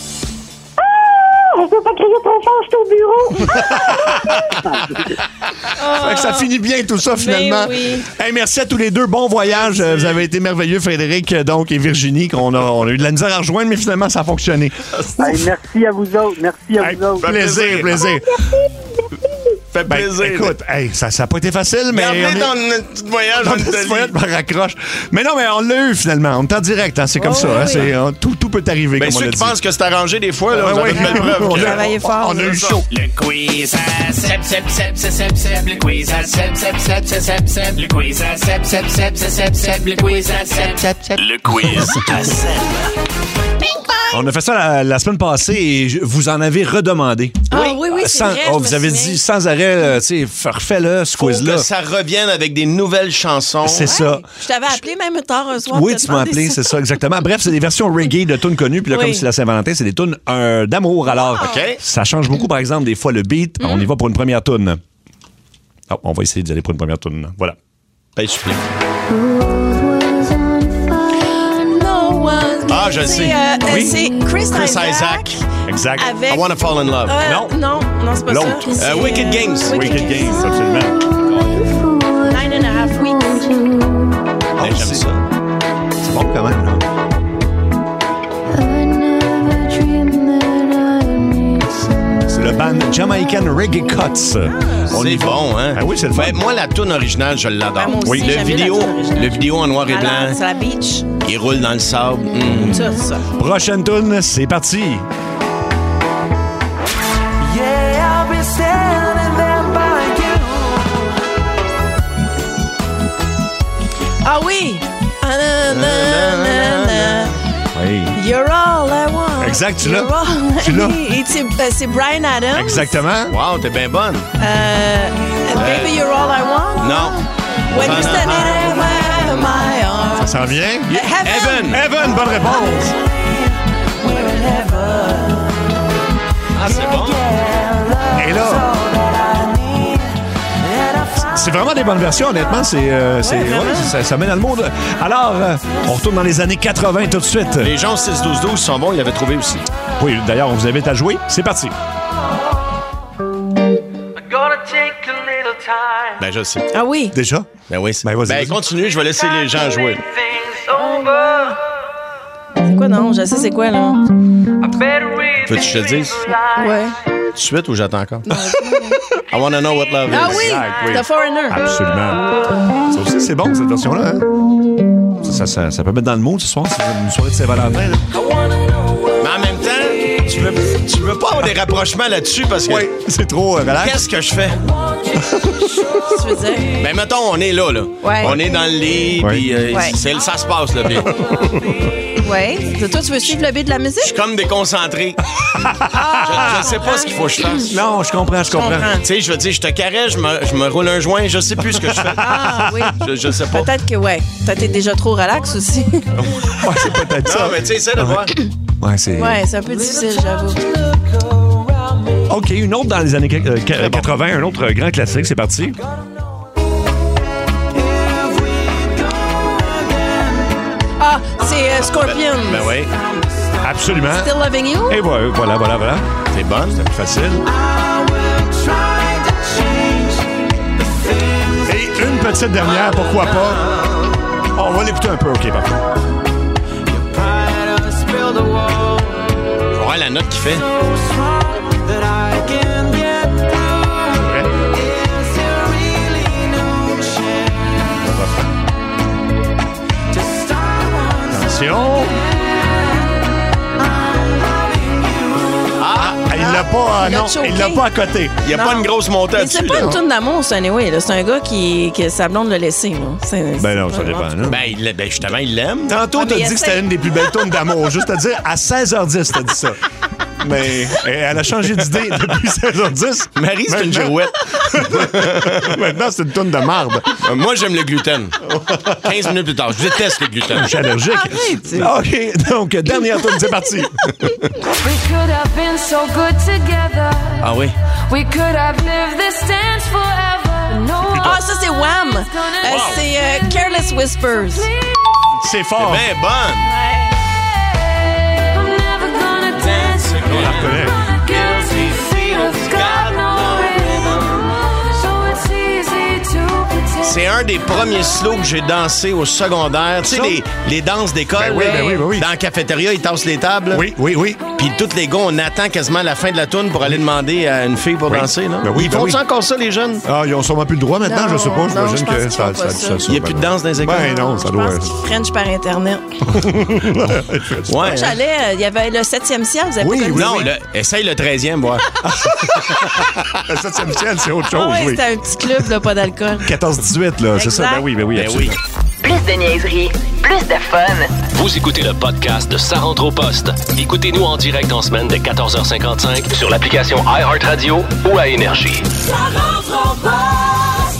Je peux pas crier trop fort, je suis au bureau. Fait que ça finit bien tout ça, finalement. Oui. Hey, merci à tous les deux. Bon voyage. Vous avez été merveilleux, Frédéric donc, et Virginie. On a eu de la misère à rejoindre, mais finalement, ça a fonctionné. Hey, merci à vous autres. Merci à vous autres. Plaisir. Fait plaisir. Écoute, hey, ça n'a pas été facile, mais. Regardez dans notre petit voyage en Italie. Je me raccroche. Mais non, mais on l'a eu finalement. On est en direct, hein, c'est comme ça. Oui. Hein, tout peut arriver. Ben, comme ceux on a qui dit. pensent que c'est arrangé des fois, là, vous avez une belle preuve. On a travaillé fort. On a eu chaud. Le quiz à Seb. Le quiz à Seb. Le quiz à Seb. Le quiz à Seb. Le quiz à Seb. On a fait ça la semaine passée et vous en avez redemandé. Ah oui, c'est vrai, je me vous avez souviens. dit sans arrêt, tu sais, refais-le, ce Faut quiz-là. que ça revienne avec des nouvelles chansons. C'est ça. Je t'avais appelé même tard un soir. Oui, tu m'as appelé, c'est ça, exactement. Bref, c'est des versions reggae de tunes connues. Puis là, comme c'est la Saint-Valentin, c'est des tunes d'amour. Alors, ça change beaucoup, par exemple, des fois le beat. On y va pour une première tune. Oh, on va essayer d'y aller pour une première tune. Voilà. Ben, je Ah, je le sais. C'est Chris Isaac. Exact. Avec... I Wanna Fall in Love. Non, c'est pas L'autre. ça. Wicked Games. Wicked Games, absolument. 9.5 weeks. J'aime ça. C'est bon quand même, là. C'est le band Jamaican Reggae Cuts. C'est bon, hein? Ah oui, c'est le fun. Ben, moi, la toune originale, je l'adore. Ah, moi aussi, Oui, j'aime bien la toune originale. le vidéo en noir et blanc. C'est la beach. Il roule dans le sable. Ça. Prochaine tune, c'est parti. Ah oui! Oui. You're all I want. Exact, tu l'as. You're all I Tu l'as. need. C'est Bryan Adams. Exactement. Wow, t'es bien bonne. Baby, you're all I want. Non. When you're standing in my arms. Ça s'en vient. Heaven. Evan, bonne réponse. Ah, c'est bon. Et là, c'est vraiment des bonnes versions, honnêtement. Ça met dans le monde. Alors, on retourne dans les années 80 tout de suite. Les gens 6-12-12 sont bons, ils l'avaient trouvé aussi. Oui, d'ailleurs, on vous invite à jouer. C'est parti. Ben, je sais. Ah oui. Déjà? Ben oui. vas-y. Continue, je vais laisser les gens jouer. C'est quoi, non? Je sais c'est quoi, là. Veux-tu que je te dise? Ouais. Tout de suite ou j'attends encore? I wanna know what love is. Ah oui! Exact, The Foreigner. Absolument. Ça aussi, c'est bon, cette version-là. Hein? Ça peut mettre dans le mood ce soir. C'est une soirée de Saint-Valentin. Là. Mais en même temps, tu veux pas avoir des rapprochements là-dessus parce que... Oui, c'est trop relax. Qu'est-ce que je fais? Qu'est-ce que tu veux dire? Ben, mettons, on est là. Ouais. On est dans le lit, puis ça se passe, là. Puis... Oui. Toi, tu veux suivre le beat de la musique? Je suis comme déconcentré. Je sais pas ce qu'il faut que je fasse. Non, je comprends. Tu sais, je veux dire, je te caresse, je me roule un joint, je sais plus ce que je fais. Ah oui. Je sais pas. Peut-être que, peut-être t'es déjà trop relax aussi. Ouais, c'est peut-être ça. Non, mais tu sais, essaie de voir. Ouais, c'est un peu difficile, j'avoue. OK, une autre dans les années 80, un autre grand classique, c'est parti. Ah, c'est Scorpions. Ben oui. Absolument. Still Loving You? Et voilà. C'est bon. C'est plus facile. Et une petite dernière, pourquoi pas? On va l'écouter un peu, OK, parfait. Je vais voir la note qu'il fait. pas, non, il l'a pas à côté. Il n'y a pas une grosse montée Mais dessus. c'est pas une toune d'amour, c'est anyway. Là. C'est un gars que sa blonde l'a laissé. Là. Ben non, ça dépend. Là. Ben justement, il l'aime. Tantôt, t'as dit que c'était une des plus belles tounes d'amour. Juste à dire, à 16h10, t'as dit ça. Mais elle a changé d'idée depuis 16h10. Marie, c'est une girouette. Maintenant, c'est une toune de marde. Moi, j'aime le gluten. 15 minutes plus tard, je déteste le gluten. Je suis allergique. OK, donc, dernière toune, c'est parti. We could have been so good together. Ah oui? We could have lived this dance forever. No. Ah, ça, c'est Wham! C'est Careless Whispers. C'est fort. C'est bien bonne. I'm never gonna dance again. On la reconnaît. Guilty feet have got no rhythm. So it's easy to pretend. C'est un des premiers slows que j'ai dansé au secondaire. Tu sais, les danses d'école. Ben oui. Dans la cafétéria, ils tassent les tables. Oui. Puis tous les gars, on attend quasiment la fin de la toune pour aller demander à une fille pour danser. Là. Ben oui, ils font encore ça, les jeunes? Ah, ils ont sûrement plus le droit maintenant, je sais pas. J'imagine que ça. Il n'y a plus de danse dans les écoles. Ben non, ça doit être. French par Internet. Moi, j'allais, il y avait le 7e ciel, vous avez pas connu? Non, essaye le 13e, voir. Le 7e ciel, c'est autre chose, Ah ouais, oui. c'était un petit club, là, pas d'alcool. 14-18, là, c'est ça? Ben oui, absolument. Plus de niaiserie, plus de fun. Vous écoutez le podcast de Ça rentre au poste. Écoutez-nous en direct en semaine dès 14h55 sur l'application iHeartRadio ou à Énergie. Ça rentre au poste.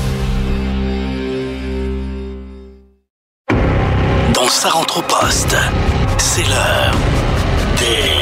Dans Ça rentre au poste, c'est l'heure des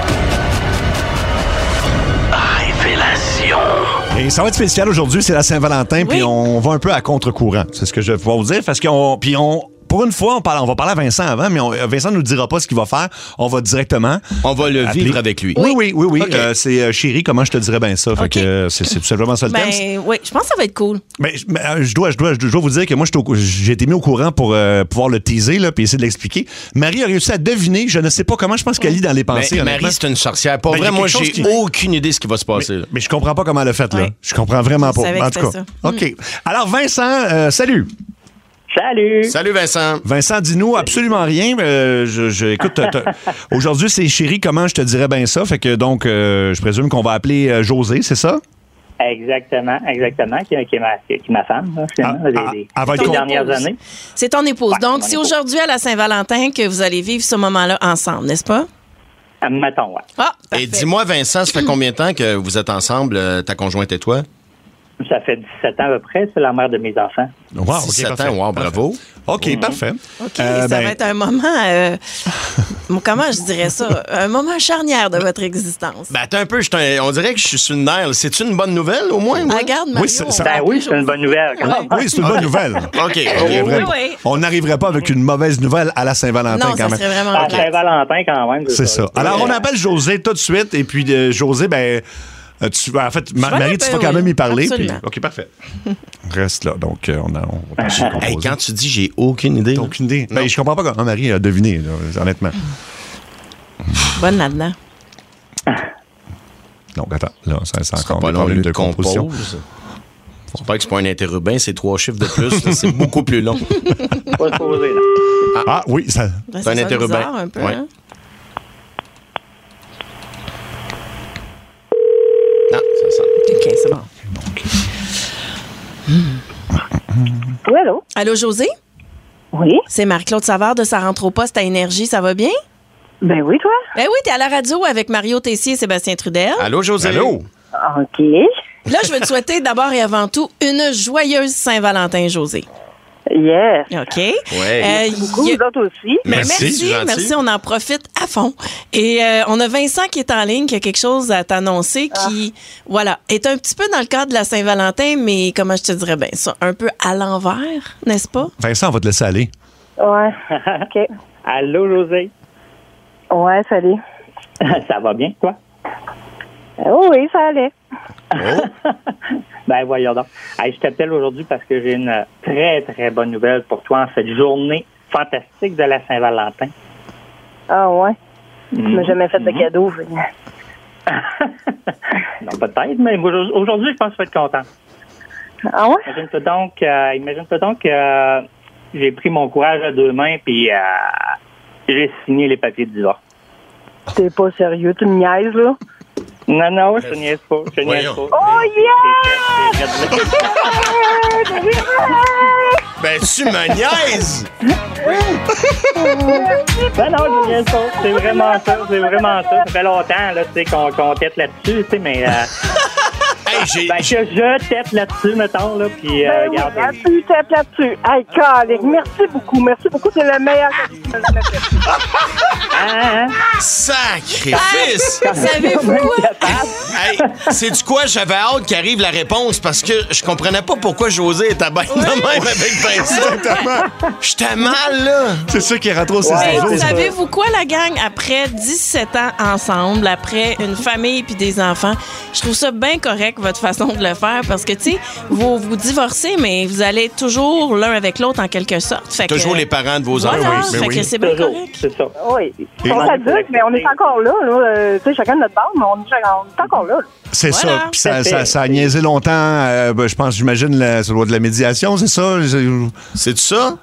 révélations. Et ça va être spécial aujourd'hui, c'est la Saint-Valentin, puis on va un peu à contre-courant. C'est ce que je vais pouvoir vous dire, parce pour une fois, on va parler à Vincent avant, mais Vincent ne nous dira pas ce qu'il va faire. On va directement... On va le vivre avec lui. Oui. Okay. C'est chérie, comment je te dirais bien ça? Fait que c'est tout simplement ça le thème. Oui, je pense que ça va être cool. Mais je dois vous dire que moi, j'ai été mis au courant pour pouvoir le teaser là, puis essayer de l'expliquer. Marie a réussi à deviner, je ne sais pas comment, je pense qu'elle lit dans les pensées. Marie, c'est une sorcière. Pour vrai, moi, j'ai aucune idée de ce qui va se passer. Mais je comprends pas comment elle a fait, là. Je comprends vraiment pas. En tout cas. OK. Alors, Vincent, salut. Salut, Vincent. Vincent, dis-nous absolument rien. Écoute, aujourd'hui, c'est chérie, comment je te dirais bien ça? Fait que donc, je présume qu'on va appeler José, c'est ça? Exactement, qui est ma femme, là, des dernières années. C'est ton épouse. Donc, c'est aujourd'hui à la Saint-Valentin que vous allez vivre ce moment-là ensemble, n'est-ce pas? Mettons, ouais. Ah, et dis-moi, Vincent, ça fait combien de temps que vous êtes ensemble, ta conjointe et toi? Ça fait 17 ans à peu près, c'est la mère de mes enfants. Wow, 17 ans, wow, bravo. OK, parfait. OK, ça va être un moment, comment je dirais ça? Un moment charnière de votre existence. Ben, attends un peu, on dirait que je suis sur une nerf. C'est-tu une bonne nouvelle, au moins? Ah, regarde, Mario. Oui, c'est une bonne nouvelle. Oui, c'est une bonne nouvelle. OK. On n'arriverait pas avec une mauvaise nouvelle à la Saint-Valentin, non, quand même. Ça serait vraiment à la Saint-Valentin, quand même. C'est ça. Alors, on appelle José tout de suite, et puis José, en fait, Marie, tu vas quand même y parler. Puis, OK, parfait. Reste là. Donc, on va quand tu dis j'ai aucune idée. Aucune idée. Ben, je comprends pas comment Marie a deviné, là, honnêtement. Bonne là-dedans. Donc, attends. Là, c'est encore pas un problème de composition. J'espère que c'est pas un interurbain, c'est 3 chiffres de plus. Là, c'est beaucoup plus long. Pas se poser, là. Ah, oui. C'est un interurbain. Un peu, ouais. hein? Non, ça sent. OK, c'est bon. Oui, allô? Allô, José? Oui. C'est Marie-Claude Savard de Ça rentre au poste à Énergie. Ça va bien? Ben oui, toi? Ben oui, t'es à la radio avec Mario Tessier et Sébastien Trudel. Allô, José? Allô? OK. Là, je veux te souhaiter d'abord et avant tout une joyeuse Saint-Valentin, José. Yes. OK. Ouais. Beaucoup, vous autres aussi. Merci, on en profite à fond. Et on a Vincent qui est en ligne, qui a quelque chose à t'annoncer, qui, voilà, est un petit peu dans le cadre de la Saint-Valentin, mais comment je te dirais bien ça, un peu à l'envers, n'est-ce pas? Vincent, on va te laisser aller. Ouais. OK. Allô, José? Ouais, salut. Ça va bien, toi? Oui, ça allait. Oh. Ben, voyons donc. Hey, je t'appelle aujourd'hui parce que j'ai une très, très bonne nouvelle pour toi en cette journée fantastique de la Saint-Valentin. Ah ouais? Tu m'as jamais fait de cadeau. Non, peut-être, mais aujourd'hui, je pense que tu vas être content. Ah ouais? Imagine-toi donc que j'ai pris mon courage à 2 mains puis j'ai signé les papiers de divorce. T'es pas sérieux, tu me niaises, là? Non, je te niaise pas. Oh, yeah! Ben, tu me niaises! Ben non, je te niaise pas. C'est vraiment ça. Ça fait longtemps là, tu sais, qu'on tête là-dessus, tu sais, mais... je tête là-dessus, mettons, là, puis regarde. Tu têtes là-dessus. Hey, Calique, merci beaucoup, c'est le meilleur que tu me fait. Sacrifice! Savez-vous quoi? Hey, sais-tu quoi? J'avais hâte qu'arrive la réponse parce que je comprenais pas pourquoi José était bête de même avec Vincent. J'étais mal, là. C'est ça qui est rentré au Savez-vous quoi, la gang? Après 17 ans ensemble, après une famille puis des enfants, je trouve ça bien correct, votre façon de le faire, parce que, tu sais, vous divorcez, mais vous allez toujours l'un avec l'autre en quelque sorte. Fait toujours les parents de vos enfants. Voilà, fait que c'est bien correct. C'est ça. Oui. On est adultes, mais on est encore là. Tu sais, chacun de notre base, mais on est encore là. C'est ça. Puis ça a niaisé longtemps. Je pense, j'imagine, ça doit être de la médiation, c'est ça? C'est ça?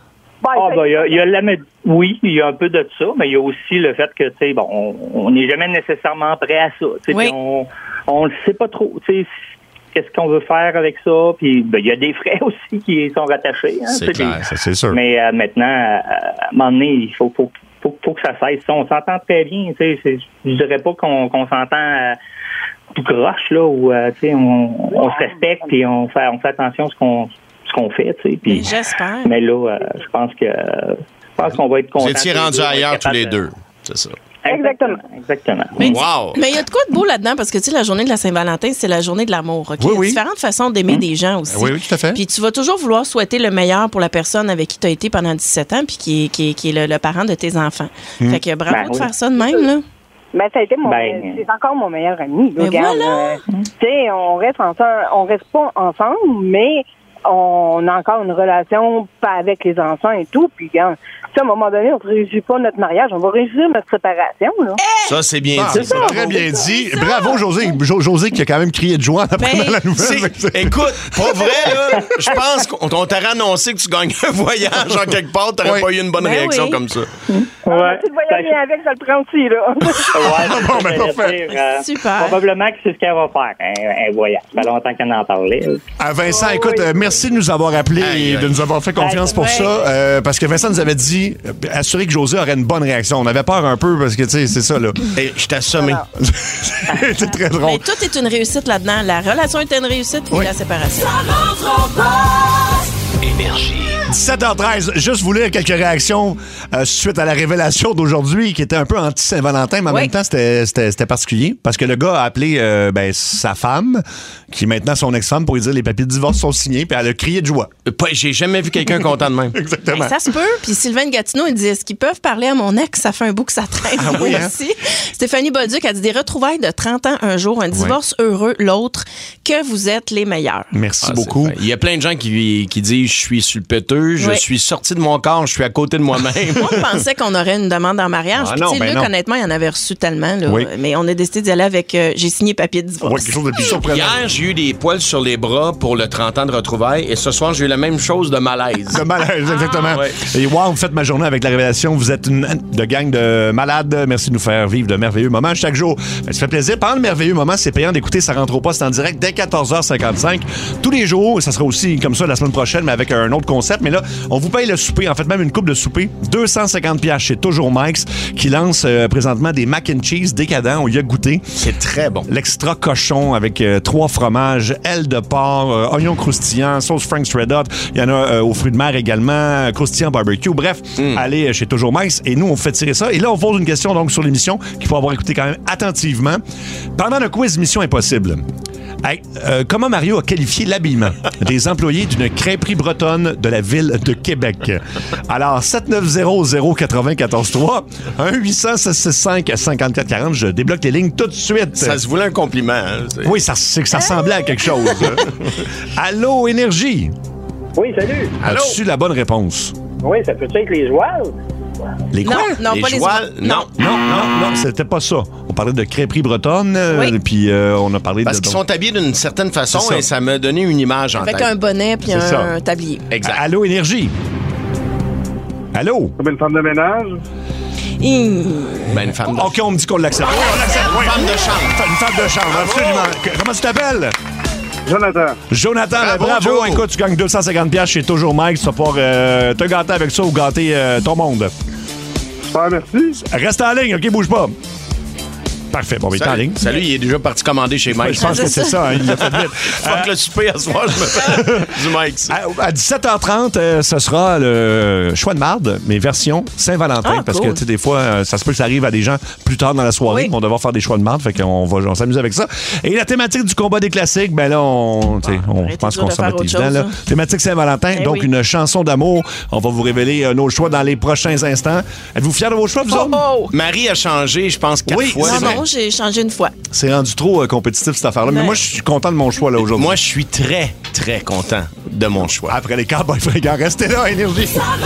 Oui, il y a un peu de ça, mais il y a aussi le fait que, tu sais, bon, on n'est jamais nécessairement prêt à ça. Oui. On le sait pas trop, tu sais, qu'est-ce qu'on veut faire avec ça. Puis, il y a des frais aussi qui sont rattachés. Hein, c'est clair, ça, c'est sûr. Mais maintenant, à un moment donné, il faut que ça cesse. On s'entend très bien, tu sais. Je dirais pas qu'on s'entend tout croche, là, où, tu sais, on se respecte et on fait attention à ce qu'on fait, tu sais. Puis, j'espère. Mais là, je pense qu'on va être contents. Vous étiez rendus ailleurs tous les deux, c'est ça. Exactement. Mais wow. Mais il y a de quoi de beau là-dedans, parce que, tu sais, la journée de la Saint-Valentin, c'est la journée de l'amour. Okay? Oui, il y a différentes façons d'aimer des gens aussi. Oui, tout à fait. Puis tu vas toujours vouloir souhaiter le meilleur pour la personne avec qui tu as été pendant 17 ans, puis qui est le parent de tes enfants. Fait que bravo de faire ça de même, là. Ben, ça a été c'est encore mon meilleur ami. Mais voilà. Tu sais, on reste pas ensemble, mais on a encore une relation pas avec les enfants et tout. Puis, regarde, à un moment donné, on ne réussit pas notre mariage, on va réussir notre séparation. Là. Ça, c'est bien dit. C'est très bien dit. Bravo, José. José qui a quand même crié de joie en apprenant la nouvelle. Écoute, pas vrai, là. Je pense qu'on t'aurait annoncé que tu gagnes un voyage en quelque part, t'aurais pas eu une bonne réaction comme ça. Si le voyage avec, ça le prend aussi, là. Super. Probablement que c'est ce qu'elle va faire, un voyage. Ça fait longtemps qu'elle en parlait. Vincent, écoute, merci de nous avoir appelés et de nous avoir fait confiance pour ça. Parce que Vincent nous avait dit assurer que José aurait une bonne réaction. On avait peur un peu parce que, tu sais, c'est ça, là. Et je t'ai assommé. C'est très drôle. Mais tout est une réussite là-dedans. La relation est une réussite et la séparation. Énergie. 17h13, juste vous lire quelques réactions suite à la révélation d'aujourd'hui qui était un peu anti-Saint-Valentin, mais en même temps, c'était particulier parce que le gars a appelé sa femme, qui est maintenant son ex-femme, pour lui dire les papiers de divorce sont signés, puis elle a crié de joie. J'ai jamais vu quelqu'un content de même. Exactement. Ça se peut. Puis Sylvain Gatineau, il dit, est-ce qu'ils peuvent parler à mon ex? Ça fait un bout que ça traîne. Ah oui, hein? Aussi. Stéphanie Bolduc a dit des retrouvailles de 30 ans un jour, un divorce heureux l'autre, que vous êtes les meilleurs. Merci beaucoup. Il y a plein de gens qui disent je suis sur le péteux, je suis sorti de mon corps, je suis à côté de moi-même. Moi, je pensais qu'on aurait une demande en mariage. Puis, Luc, honnêtement, il en avait reçu tellement. Là, mais on a décidé d'y aller avec j'ai signé papier de divorce. Oui, quelque chose de plus surprenant. Hier, j'ai eu des poils sur les bras pour le 30 ans de retrouvailles et ce soir, j'ai eu la même chose de malaise. De malaise, exactement. Ouais. Et wow, vous faites ma journée avec la révélation. Vous êtes une gang de malades. Merci de nous faire vivre de merveilleux moments chaque jour. Ça fait plaisir. Pendant le merveilleux moment, c'est payant d'écouter Ça rentre au poste en direct dès 14h55. Tous les jours, ça sera aussi comme ça la semaine prochaine, mais avec un autre concept. Mais là, on vous paye le souper, en fait même une coupe de souper, 250$ chez Toujours Mike's, qui lance présentement des mac and cheese décadents. On y a goûté. C'est très bon. L'extra cochon avec 3 fromages, ailes de porc, oignons croustillants, sauce Frank's Red Hot. Il y en a aux fruits de mer également, croustillant barbecue. Bref, allez chez Toujours Mike's et nous, on fait tirer ça. Et là, on pose une question donc sur l'émission qu'il faut avoir écouté quand même attentivement. Pendant le quiz Mission Impossible, comment Mario a qualifié l'habillement des employés d'une crêperie bretonne de la ville de Québec? Alors, 790-094-3, 1-800-665-5440, je débloque les lignes tout de suite. Ça se voulait un compliment. Hein, oui, c'est que ça ressemblait à quelque chose. Allô, Énergie? Oui, salut. As-tu la bonne réponse? Oui, ça peut être les jouals? Les quoi? Non, les pas jouals? les Non, c'était pas ça. On parlait de crêperie bretonne, puis on a parlé Parce qu'ils sont habillés d'une certaine façon et ça m'a donné une image en tête. Avec un bonnet puis un tablier. Exact. Allô, Énergie? Allô? Comme une femme de ménage? Ben, une femme de... OK, on me dit qu'on l'accepte. Oui, on l'accepte. Une femme de chambre. Une femme de chambre, absolument. Comment tu t'appelles? Jonathan. Jonathan, bravo. Écoute, tu gagnes 250$ chez Toujours Mike. Tu vas pouvoir te gâter avec ça ou gâter ton monde. Super, merci. Reste en ligne, OK? Bouge pas. Parfait. Bon, il est en ligne. Salut, il est déjà parti commander chez Mike. Je pense que c'est ça. Hein, il l'a fait vite. Fuck le souper à soir, je me fais du Mike. À 17h30, ce sera le choix de marde, mais version Saint-Valentin. Parce que, tu sais, des fois, ça se peut que ça arrive à des gens plus tard dans la soirée. On va devoir faire des choix de marde. Fait qu'on va s'amuser avec ça. Et la thématique du combat des classiques, ben là, je pense qu'on s'en met évident. Là. Thématique Saint-Valentin, donc une chanson d'amour. On va vous révéler nos choix dans les prochains instants. Êtes-vous fiers de vos choix, vous autres? Marie a changé, je pense, 4 fois. Non, j'ai changé une fois. C'est rendu trop compétitif, cette affaire-là. Mais moi, je suis content de mon choix là aujourd'hui. Moi, je suis très, très content de mon choix. Après les Cowboys fringants, restez là, Énergie.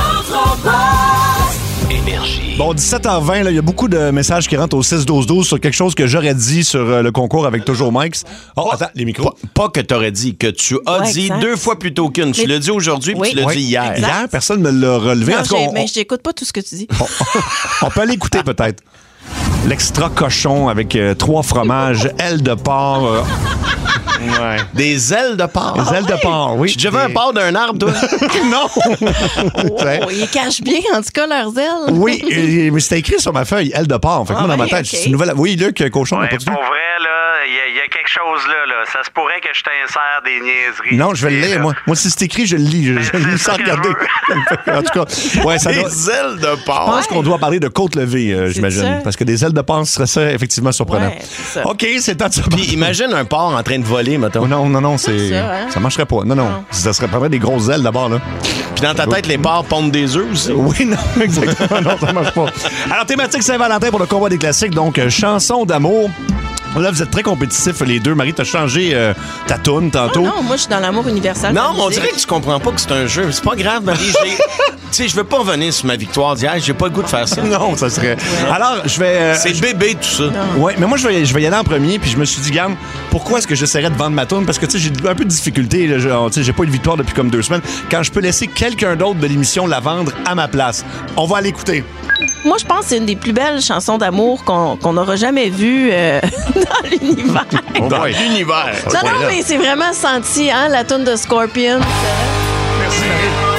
Énergie. Bon, 17h20, là, il y a beaucoup de messages qui rentrent au 6-12-12 sur quelque chose que j'aurais dit sur le concours avec Toujours Mike. Oh, attends, les micros. Pas que t'aurais dit, que tu as dit exact. 2 fois plus tôt qu'une. Tu l'as dit aujourd'hui, puis tu l'as dit hier. Exact. Hier, personne ne me l'a relevé. Non, en tout cas, mais je n'écoute pas tout ce que tu dis. On peut l'écouter peut-être. L'extra cochon avec 3 fromages, ailes de porc. Ouais. Des ailes de porc. Des ailes de porc, oui. Tu as déjà vu un porc d'un arbre, toi? Non! Ils cachent bien, en tout cas, leurs ailes. Oui, mais c'était écrit sur ma feuille, ailes de porc. Fait que moi, dans ma tête, c'est une nouvelle. Oui, Luc, cochon, Ouais, pas du tout. pour vrai, là, il y a quelque chose là. Ça se pourrait que je t'insère des niaiseries. Non, je vais le lire, moi. Moi, si c'est écrit, je le lis. Je le lis sans regarder. En tout cas, ouais, ça des doit... ailes de porc. Je pense qu'on doit parler de côte levée, j'imagine. ça? Parce que des ailes de porc, ce serait ça, effectivement, surprenant. Ouais, c'est ça. OK, c'est temps de se Puis imagine un porc en train de voler, mettons. Non, c'est... Ça, hein? Ça marcherait pas. Non. Ça serait pas des grosses ailes d'abord, là. Puis dans ta tête, les porcs pondent des œufs aussi. Oui, non, exactement. Non, ça marche pas. Alors, thématique Saint-Valentin pour le combat des classiques. Donc, chanson d'amour. Là, vous êtes très compétitifs, les deux. Marie, t'as changé ta toune tantôt. Non, moi, je suis dans l'amour universel. Non, mais on dirait que tu comprends pas que c'est un jeu. C'est pas grave, Marie. Tu sais, je veux pas revenir sur ma victoire d'hier. J'ai pas le goût de faire ça. Non, ça serait... Alors, je vais... c'est bébé, tout ça. Oui, mais moi, je vais y aller en premier. Puis je me suis dit, garde, pourquoi est-ce que j'essaierais de vendre ma toune? Parce que, tu sais, j'ai un peu de difficulté. Là, j'ai pas eu de victoire depuis comme 2 semaines. Quand je peux laisser quelqu'un d'autre de l'émission la vendre à ma place. On va l'écouter. Moi, je pense que c'est une des plus belles chansons d'amour qu'on n'aura jamais vues dans l'univers. Dans l'univers. Non, mais c'est vraiment senti, hein, la toune de Scorpion. Merci, Marie.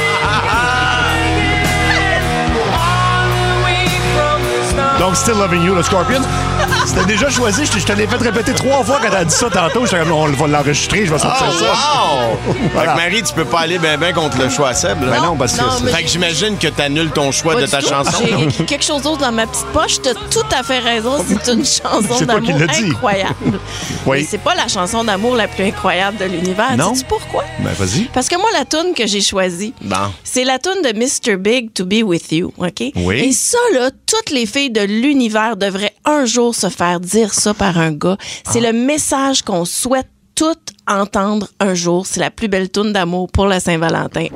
Donc, Still Loving You, le Scorpion. C'était déjà choisi. Je te l'ai fait répéter 3 fois quand t'as dit ça tantôt. J'étais comme, on va l'enregistrer, je vais sortir ça. Wow! Voilà. Fait que Marie, tu peux pas aller ben contre le choix à Seb. Là. Ben non, parce que... Fait que j'imagine que t'annules ton choix Pas de du ta tout. chanson. J'ai quelque chose d'autre dans ma petite poche. T'as tout à fait raison. C'est une chanson C'est toi qui d'amour l'as dit. incroyable. Oui. Mais c'est pas la chanson d'amour la plus incroyable de l'univers. Non. Sais-tu pourquoi? Ben, vas-y. Parce que moi, la toune que j'ai choisie, c'est la toune de Mr. Big, To Be With You, OK? Oui. Et ça, là, toutes les filles de l'univers devraient un jour se faire dire ça par un gars. C'est le message qu'on souhaite toutes entendre un jour. C'est la plus belle toune d'amour pour la Saint-Valentin.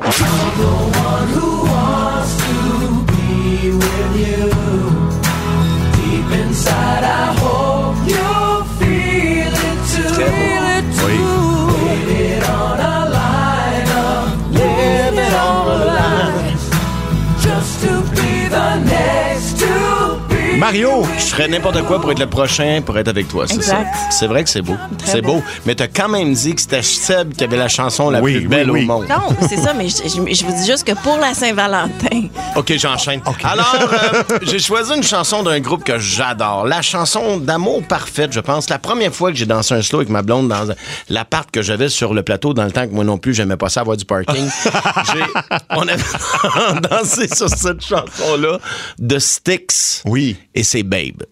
Mario! Je ferais n'importe quoi pour être le prochain, pour être avec toi, c'est ça. C'est vrai que c'est beau. C'est beau. Mais t'as quand même dit que c'était Seb qui avait la chanson la plus belle au monde. Non, c'est ça, mais je vous dis juste que pour la Saint-Valentin... OK, j'enchaîne. Okay. Alors, j'ai choisi une chanson d'un groupe que j'adore. La chanson d'amour parfaite, je pense. La première fois que j'ai dansé un slow avec ma blonde dans l'appart que j'avais sur le plateau, dans le temps que moi non plus, j'aimais pas ça avoir du parking. On avait dansé sur cette chanson-là de Styx. Oui. Et c'est Babe.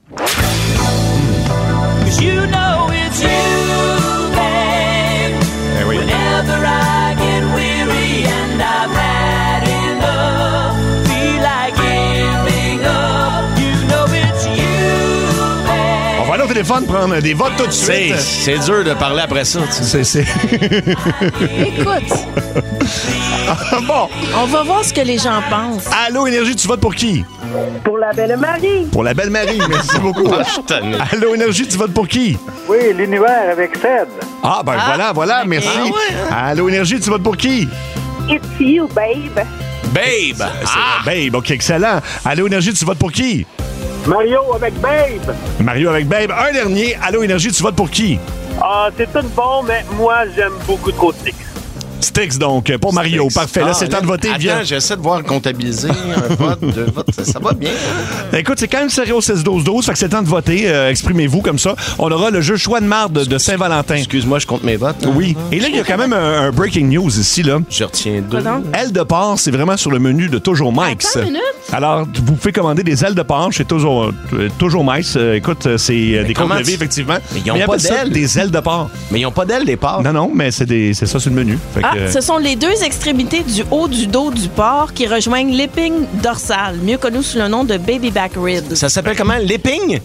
You know it's you, babe. Eh oui. Whenever I get weary and I've had enough, feel like giving up. You know it's you, babe. On va aller au téléphone prendre des votes tout de suite. C'est dur de parler après ça. C'est... Écoute, bon. on va voir ce que les gens pensent. Allô, Énergie, tu votes pour qui? Pour la belle Marie. Pour la belle Marie, merci beaucoup. Allô, Énergie, tu votes pour qui? Oui, l'univers avec Seb. Ah, ben voilà, merci. Allô, Énergie, tu votes pour qui? It's you, babe. Babe! Babe, OK, excellent. Allô, Énergie, tu votes pour qui? Mario avec Babe. Mario avec Babe. Un dernier. Allô, Énergie, tu votes pour qui? Ah, c'est tout bon, mais moi, j'aime beaucoup trop Styx. Styx, donc, pour Mario. Parfait. Là, c'est le temps de voter. Attends, j'essaie de voir comptabiliser un vote, deux votes. Ça va bien. Écoute, c'est quand même serré au 16-12-12, fait que c'est le temps de voter. Exprimez-vous comme ça. On aura le jeu Choix de marde de Saint-Valentin. Excuse-moi, je compte mes votes. Oui. Et là, il y a quand même un breaking news ici, là. Je retiens 2. Ailes de porc, c'est vraiment sur le menu de Toujours Mike's. Attends une minute. Alors, vous pouvez commander des ailes de porc chez Toujours Mike's. Écoute, c'est des côtes levées, effectivement. Mais ils n'ont pas d'ailes. Des ailes de porc. Mais ils n'ont pas d'ailes, des porcs. Non, mais c'est ça sur le menu. Fait que, ce sont les deux extrémités du haut du dos du porc qui rejoignent l'épine dorsale, mieux connu sous le nom de baby back ribs. Ça s'appelle comment? L'épine?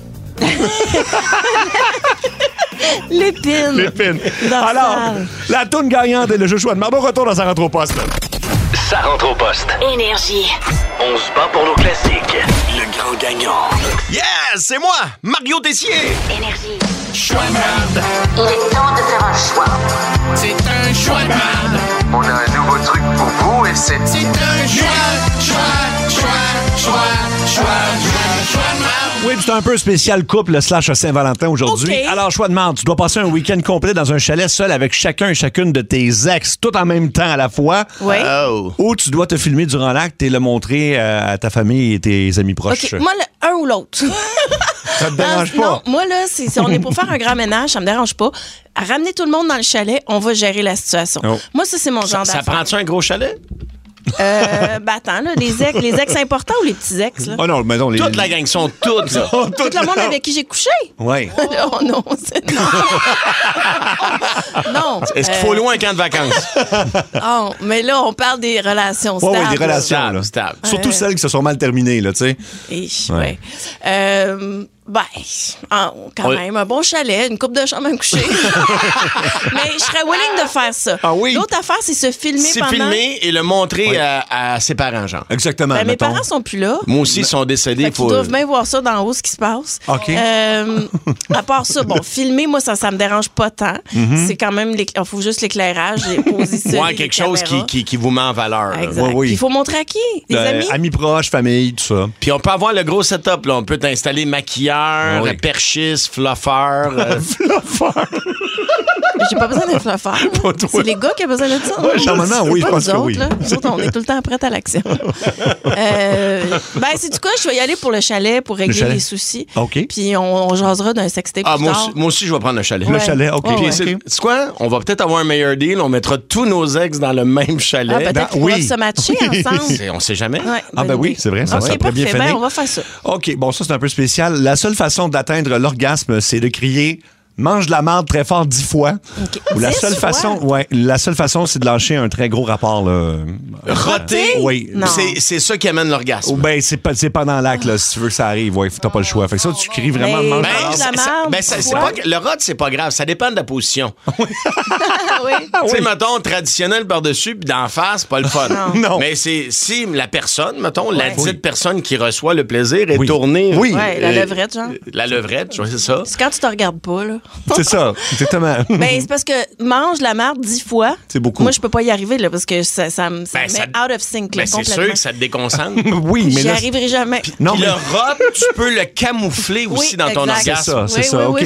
L'épine. Alors, la toune gagnante est le jeu Choix de marde. On retourne dans sa rentre au poste. Ça rentre au poste. Énergie. On se bat pour nos classiques. Le grand gagnant. Yes, c'est moi, Mario Tessier. Énergie. Choix de merde. Il est temps de faire un choix. C'est un choix de merde. On a un nouveau truc pour vous et c'est... C'est un choix de merde. Oui, puis c'est un peu spécial couple slash Saint-Valentin aujourd'hui. Okay. Alors, Choix de marde, tu dois passer un week-end complet dans un chalet seul avec chacun et chacune de tes ex, tout en même temps à la fois. Oui. Ou tu dois te filmer durant l'acte et le montrer à ta famille et tes amis proches. OK, moi, un ou l'autre. Ça te dérange pas? Non, moi, là, si on est pour faire un grand ménage, ça me dérange pas. À ramener tout le monde dans le chalet, on va gérer la situation. Oh. Moi, ça, c'est mon genre Ça d'affaire. prend-tu un gros chalet? Attends, là, les ex importants ou les petits ex, là? Oh non, mais non, Toute la gang sont toutes, là. Tout le monde avec qui j'ai couché? Oui. Oh non, c'est... Non. Est-ce qu'il faut louer un camp de vacances? Oh, mais là, on parle des relations stables. Oui, des relations. Là. Stable. Surtout celles qui se sont mal terminées, là, tu sais. Ouais. Quand même, un bon chalet, une coupe de chambre à coucher. Mais je serais willing de faire ça. Ah oui? L'autre affaire, c'est se filmer pendant... C'est filmer et le montrer à ses parents, genre. Exactement. Mes parents sont plus là. Moi aussi, ils sont décédés. Ils doivent bien voir ça d'en haut, ce qui se passe. OK. À part ça, filmer, moi, ça me dérange pas tant. C'est quand même... Il faut juste l'éclairage, les positions. Ouais, quelque chose qui vous met en valeur. Exact. Oui. Il faut montrer à qui? Des amis? Amis proches, famille, tout ça. Puis on peut avoir le gros setup, là. On peut t'installer maquilleur, perchiste, fluffeur. Fluffeur. J'ai pas besoin d'être fluffeur. C'est les gars qui ont besoin de ça. Normalement, oui, je pense que oui. Nous autres, on est tout le temps prêts à l'action. C'est du cas, je vais y aller pour le chalet pour régler les soucis. OK. Puis on jasera d'un sextape plus tard. Moi aussi, je vais prendre le chalet. Le chalet, OK. Puis, c'est quoi? On va peut-être avoir un meilleur deal. On mettra tous nos ex dans le même chalet. Peut-être qu'on va se matcher ensemble. On sait jamais. Ouais, oui, c'est vrai. Ça OK, pourrait bien parfait. finir. On va faire ça. OK, bon, ça, c'est un peu spécial. La seule façon d'atteindre l'orgasme, c'est de crier « Mange de la marde très fort 10 fois. Okay. Ou la seule façon, c'est de lâcher un très gros rapport. Là. Roter? Oui. Non. C'est ça qui amène l'orgasme. Ou bien, c'est pendant l'acte, là, si tu veux que ça arrive. Ouais, t'as pas le choix. Fait que ça, tu cries vraiment « Mange de la marde. » le rot, c'est pas grave. Ça dépend de la position. Oui. Tu sais, mettons, traditionnel par-dessus, puis d'en face, c'est pas le fun. Non. Mais c'est si la personne, mettons, la dite personne qui reçoit le plaisir est tournée. Oui. Ouais, la levrette, genre. La levrette, c'est ça. C'est quand tu te regardes pas, là. C'est ça, exactement. C'est parce que mange la marde 10 fois. C'est beaucoup. Moi, je peux pas y arriver, là, parce que ça me met out of sync, là, c'est complètement. sûr que ça te déconcentre. Oui, mais j'y arriverai jamais. Puis le rot, tu peux le camoufler aussi dans ton orgasme. C'est ça. OK. Tu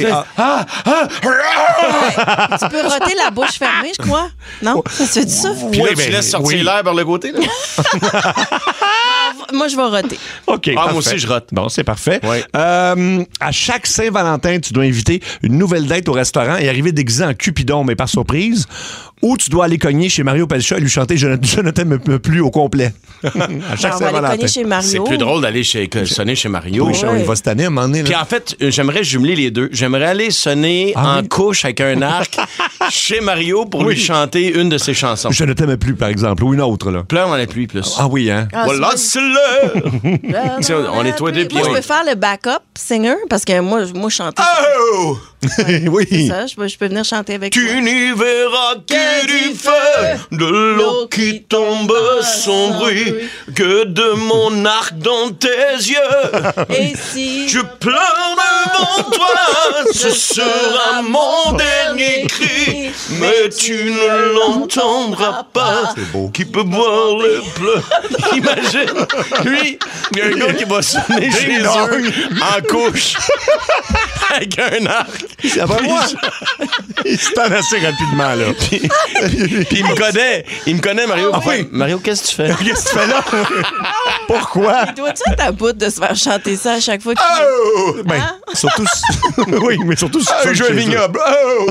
peux roter la bouche fermée, je crois. Non? Ça se fait du ça? Puis là, tu laisses sortir l'air par le côté, là? Moi, je vais roter. OK, moi aussi, je rote. Bon, c'est parfait. Oui. À chaque Saint-Valentin, tu dois inviter une nouvelle date au restaurant et arriver déguisé en Cupidon, mais par surprise. Ou tu dois aller cogner chez Mario Pelcha et lui chanter « Je ne t'aime plus » au complet. À chaque on va aller cogner chez Mario. C'est plus drôle d'aller sonner chez Mario. Oui, il va se tanner à un moment donné. Puis en fait, j'aimerais jumeler les deux. J'aimerais aller sonner en couche avec un arc chez Mario pour lui chanter une de ses chansons. Je ne t'aime plus, par exemple, ou une autre. Là. Pleure dans la pluie, plus. Ah oui, hein? Voilà, c'est là! On est toi deux, puis moi, je peux faire le backup singer parce que moi je chante. Oh! Oui. C'est ça, je peux venir chanter avec toi. Tu n'y verras que du feu, de l'eau qui tombe sans bruit, que de mon arc dans tes yeux. Et si je pleure devant toi, ce sera mon dernier cri, mais tu ne l'entendras pas. C'est beau. Qui peut boire les pleurs? Imagine, lui, il y a un gars qui va sonner chez eux en couche avec un arc. C'est pas moi. Il se tend assez rapidement, là. Puis il me connaît, Mario. Ah oui. Mario, qu'est-ce que tu fais? Qu'est-ce que tu fais là? Pourquoi? Il doit-tu être à bout de se faire chanter ça à chaque fois que Oh! Ben, surtout... oui, mais surtout... Je suis un vignoble. Oh!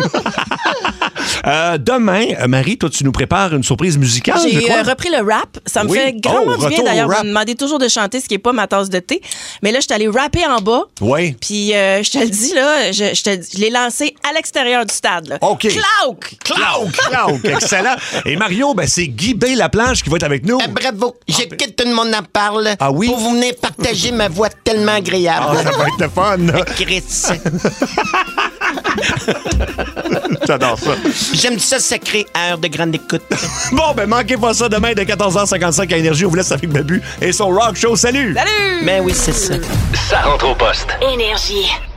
Demain, Marie, toi, tu nous prépares une surprise musicale, je J'ai crois. repris le rap. Ça me Oui. fait grandement du bien. retour au D'ailleurs, rap. vous me demandez toujours de chanter, ce qui n'est pas ma tasse de thé. Mais là, je suis allée rapper en bas. Oui. Puis, je te le dis, là, je l'ai lancé à l'extérieur du stade. Là. OK. Clauque! Excellent. Et Mario, ben, c'est Guy B. Laplanche qui va être avec nous. Bravo. J'ai que tout le monde en parle. Ah oui? Pour vous venir partager ma voix tellement agréable. Ah, ça va être le fun. Chris. J'adore ça. J'aime ça sacré heure de grande écoute. Bon, ben, manquez pas ça demain de 14h55 à Énergie. On vous laisse avec Babu et son rock show. Salut! Salut! Ben oui, c'est ça. Ça rentre au poste. Énergie.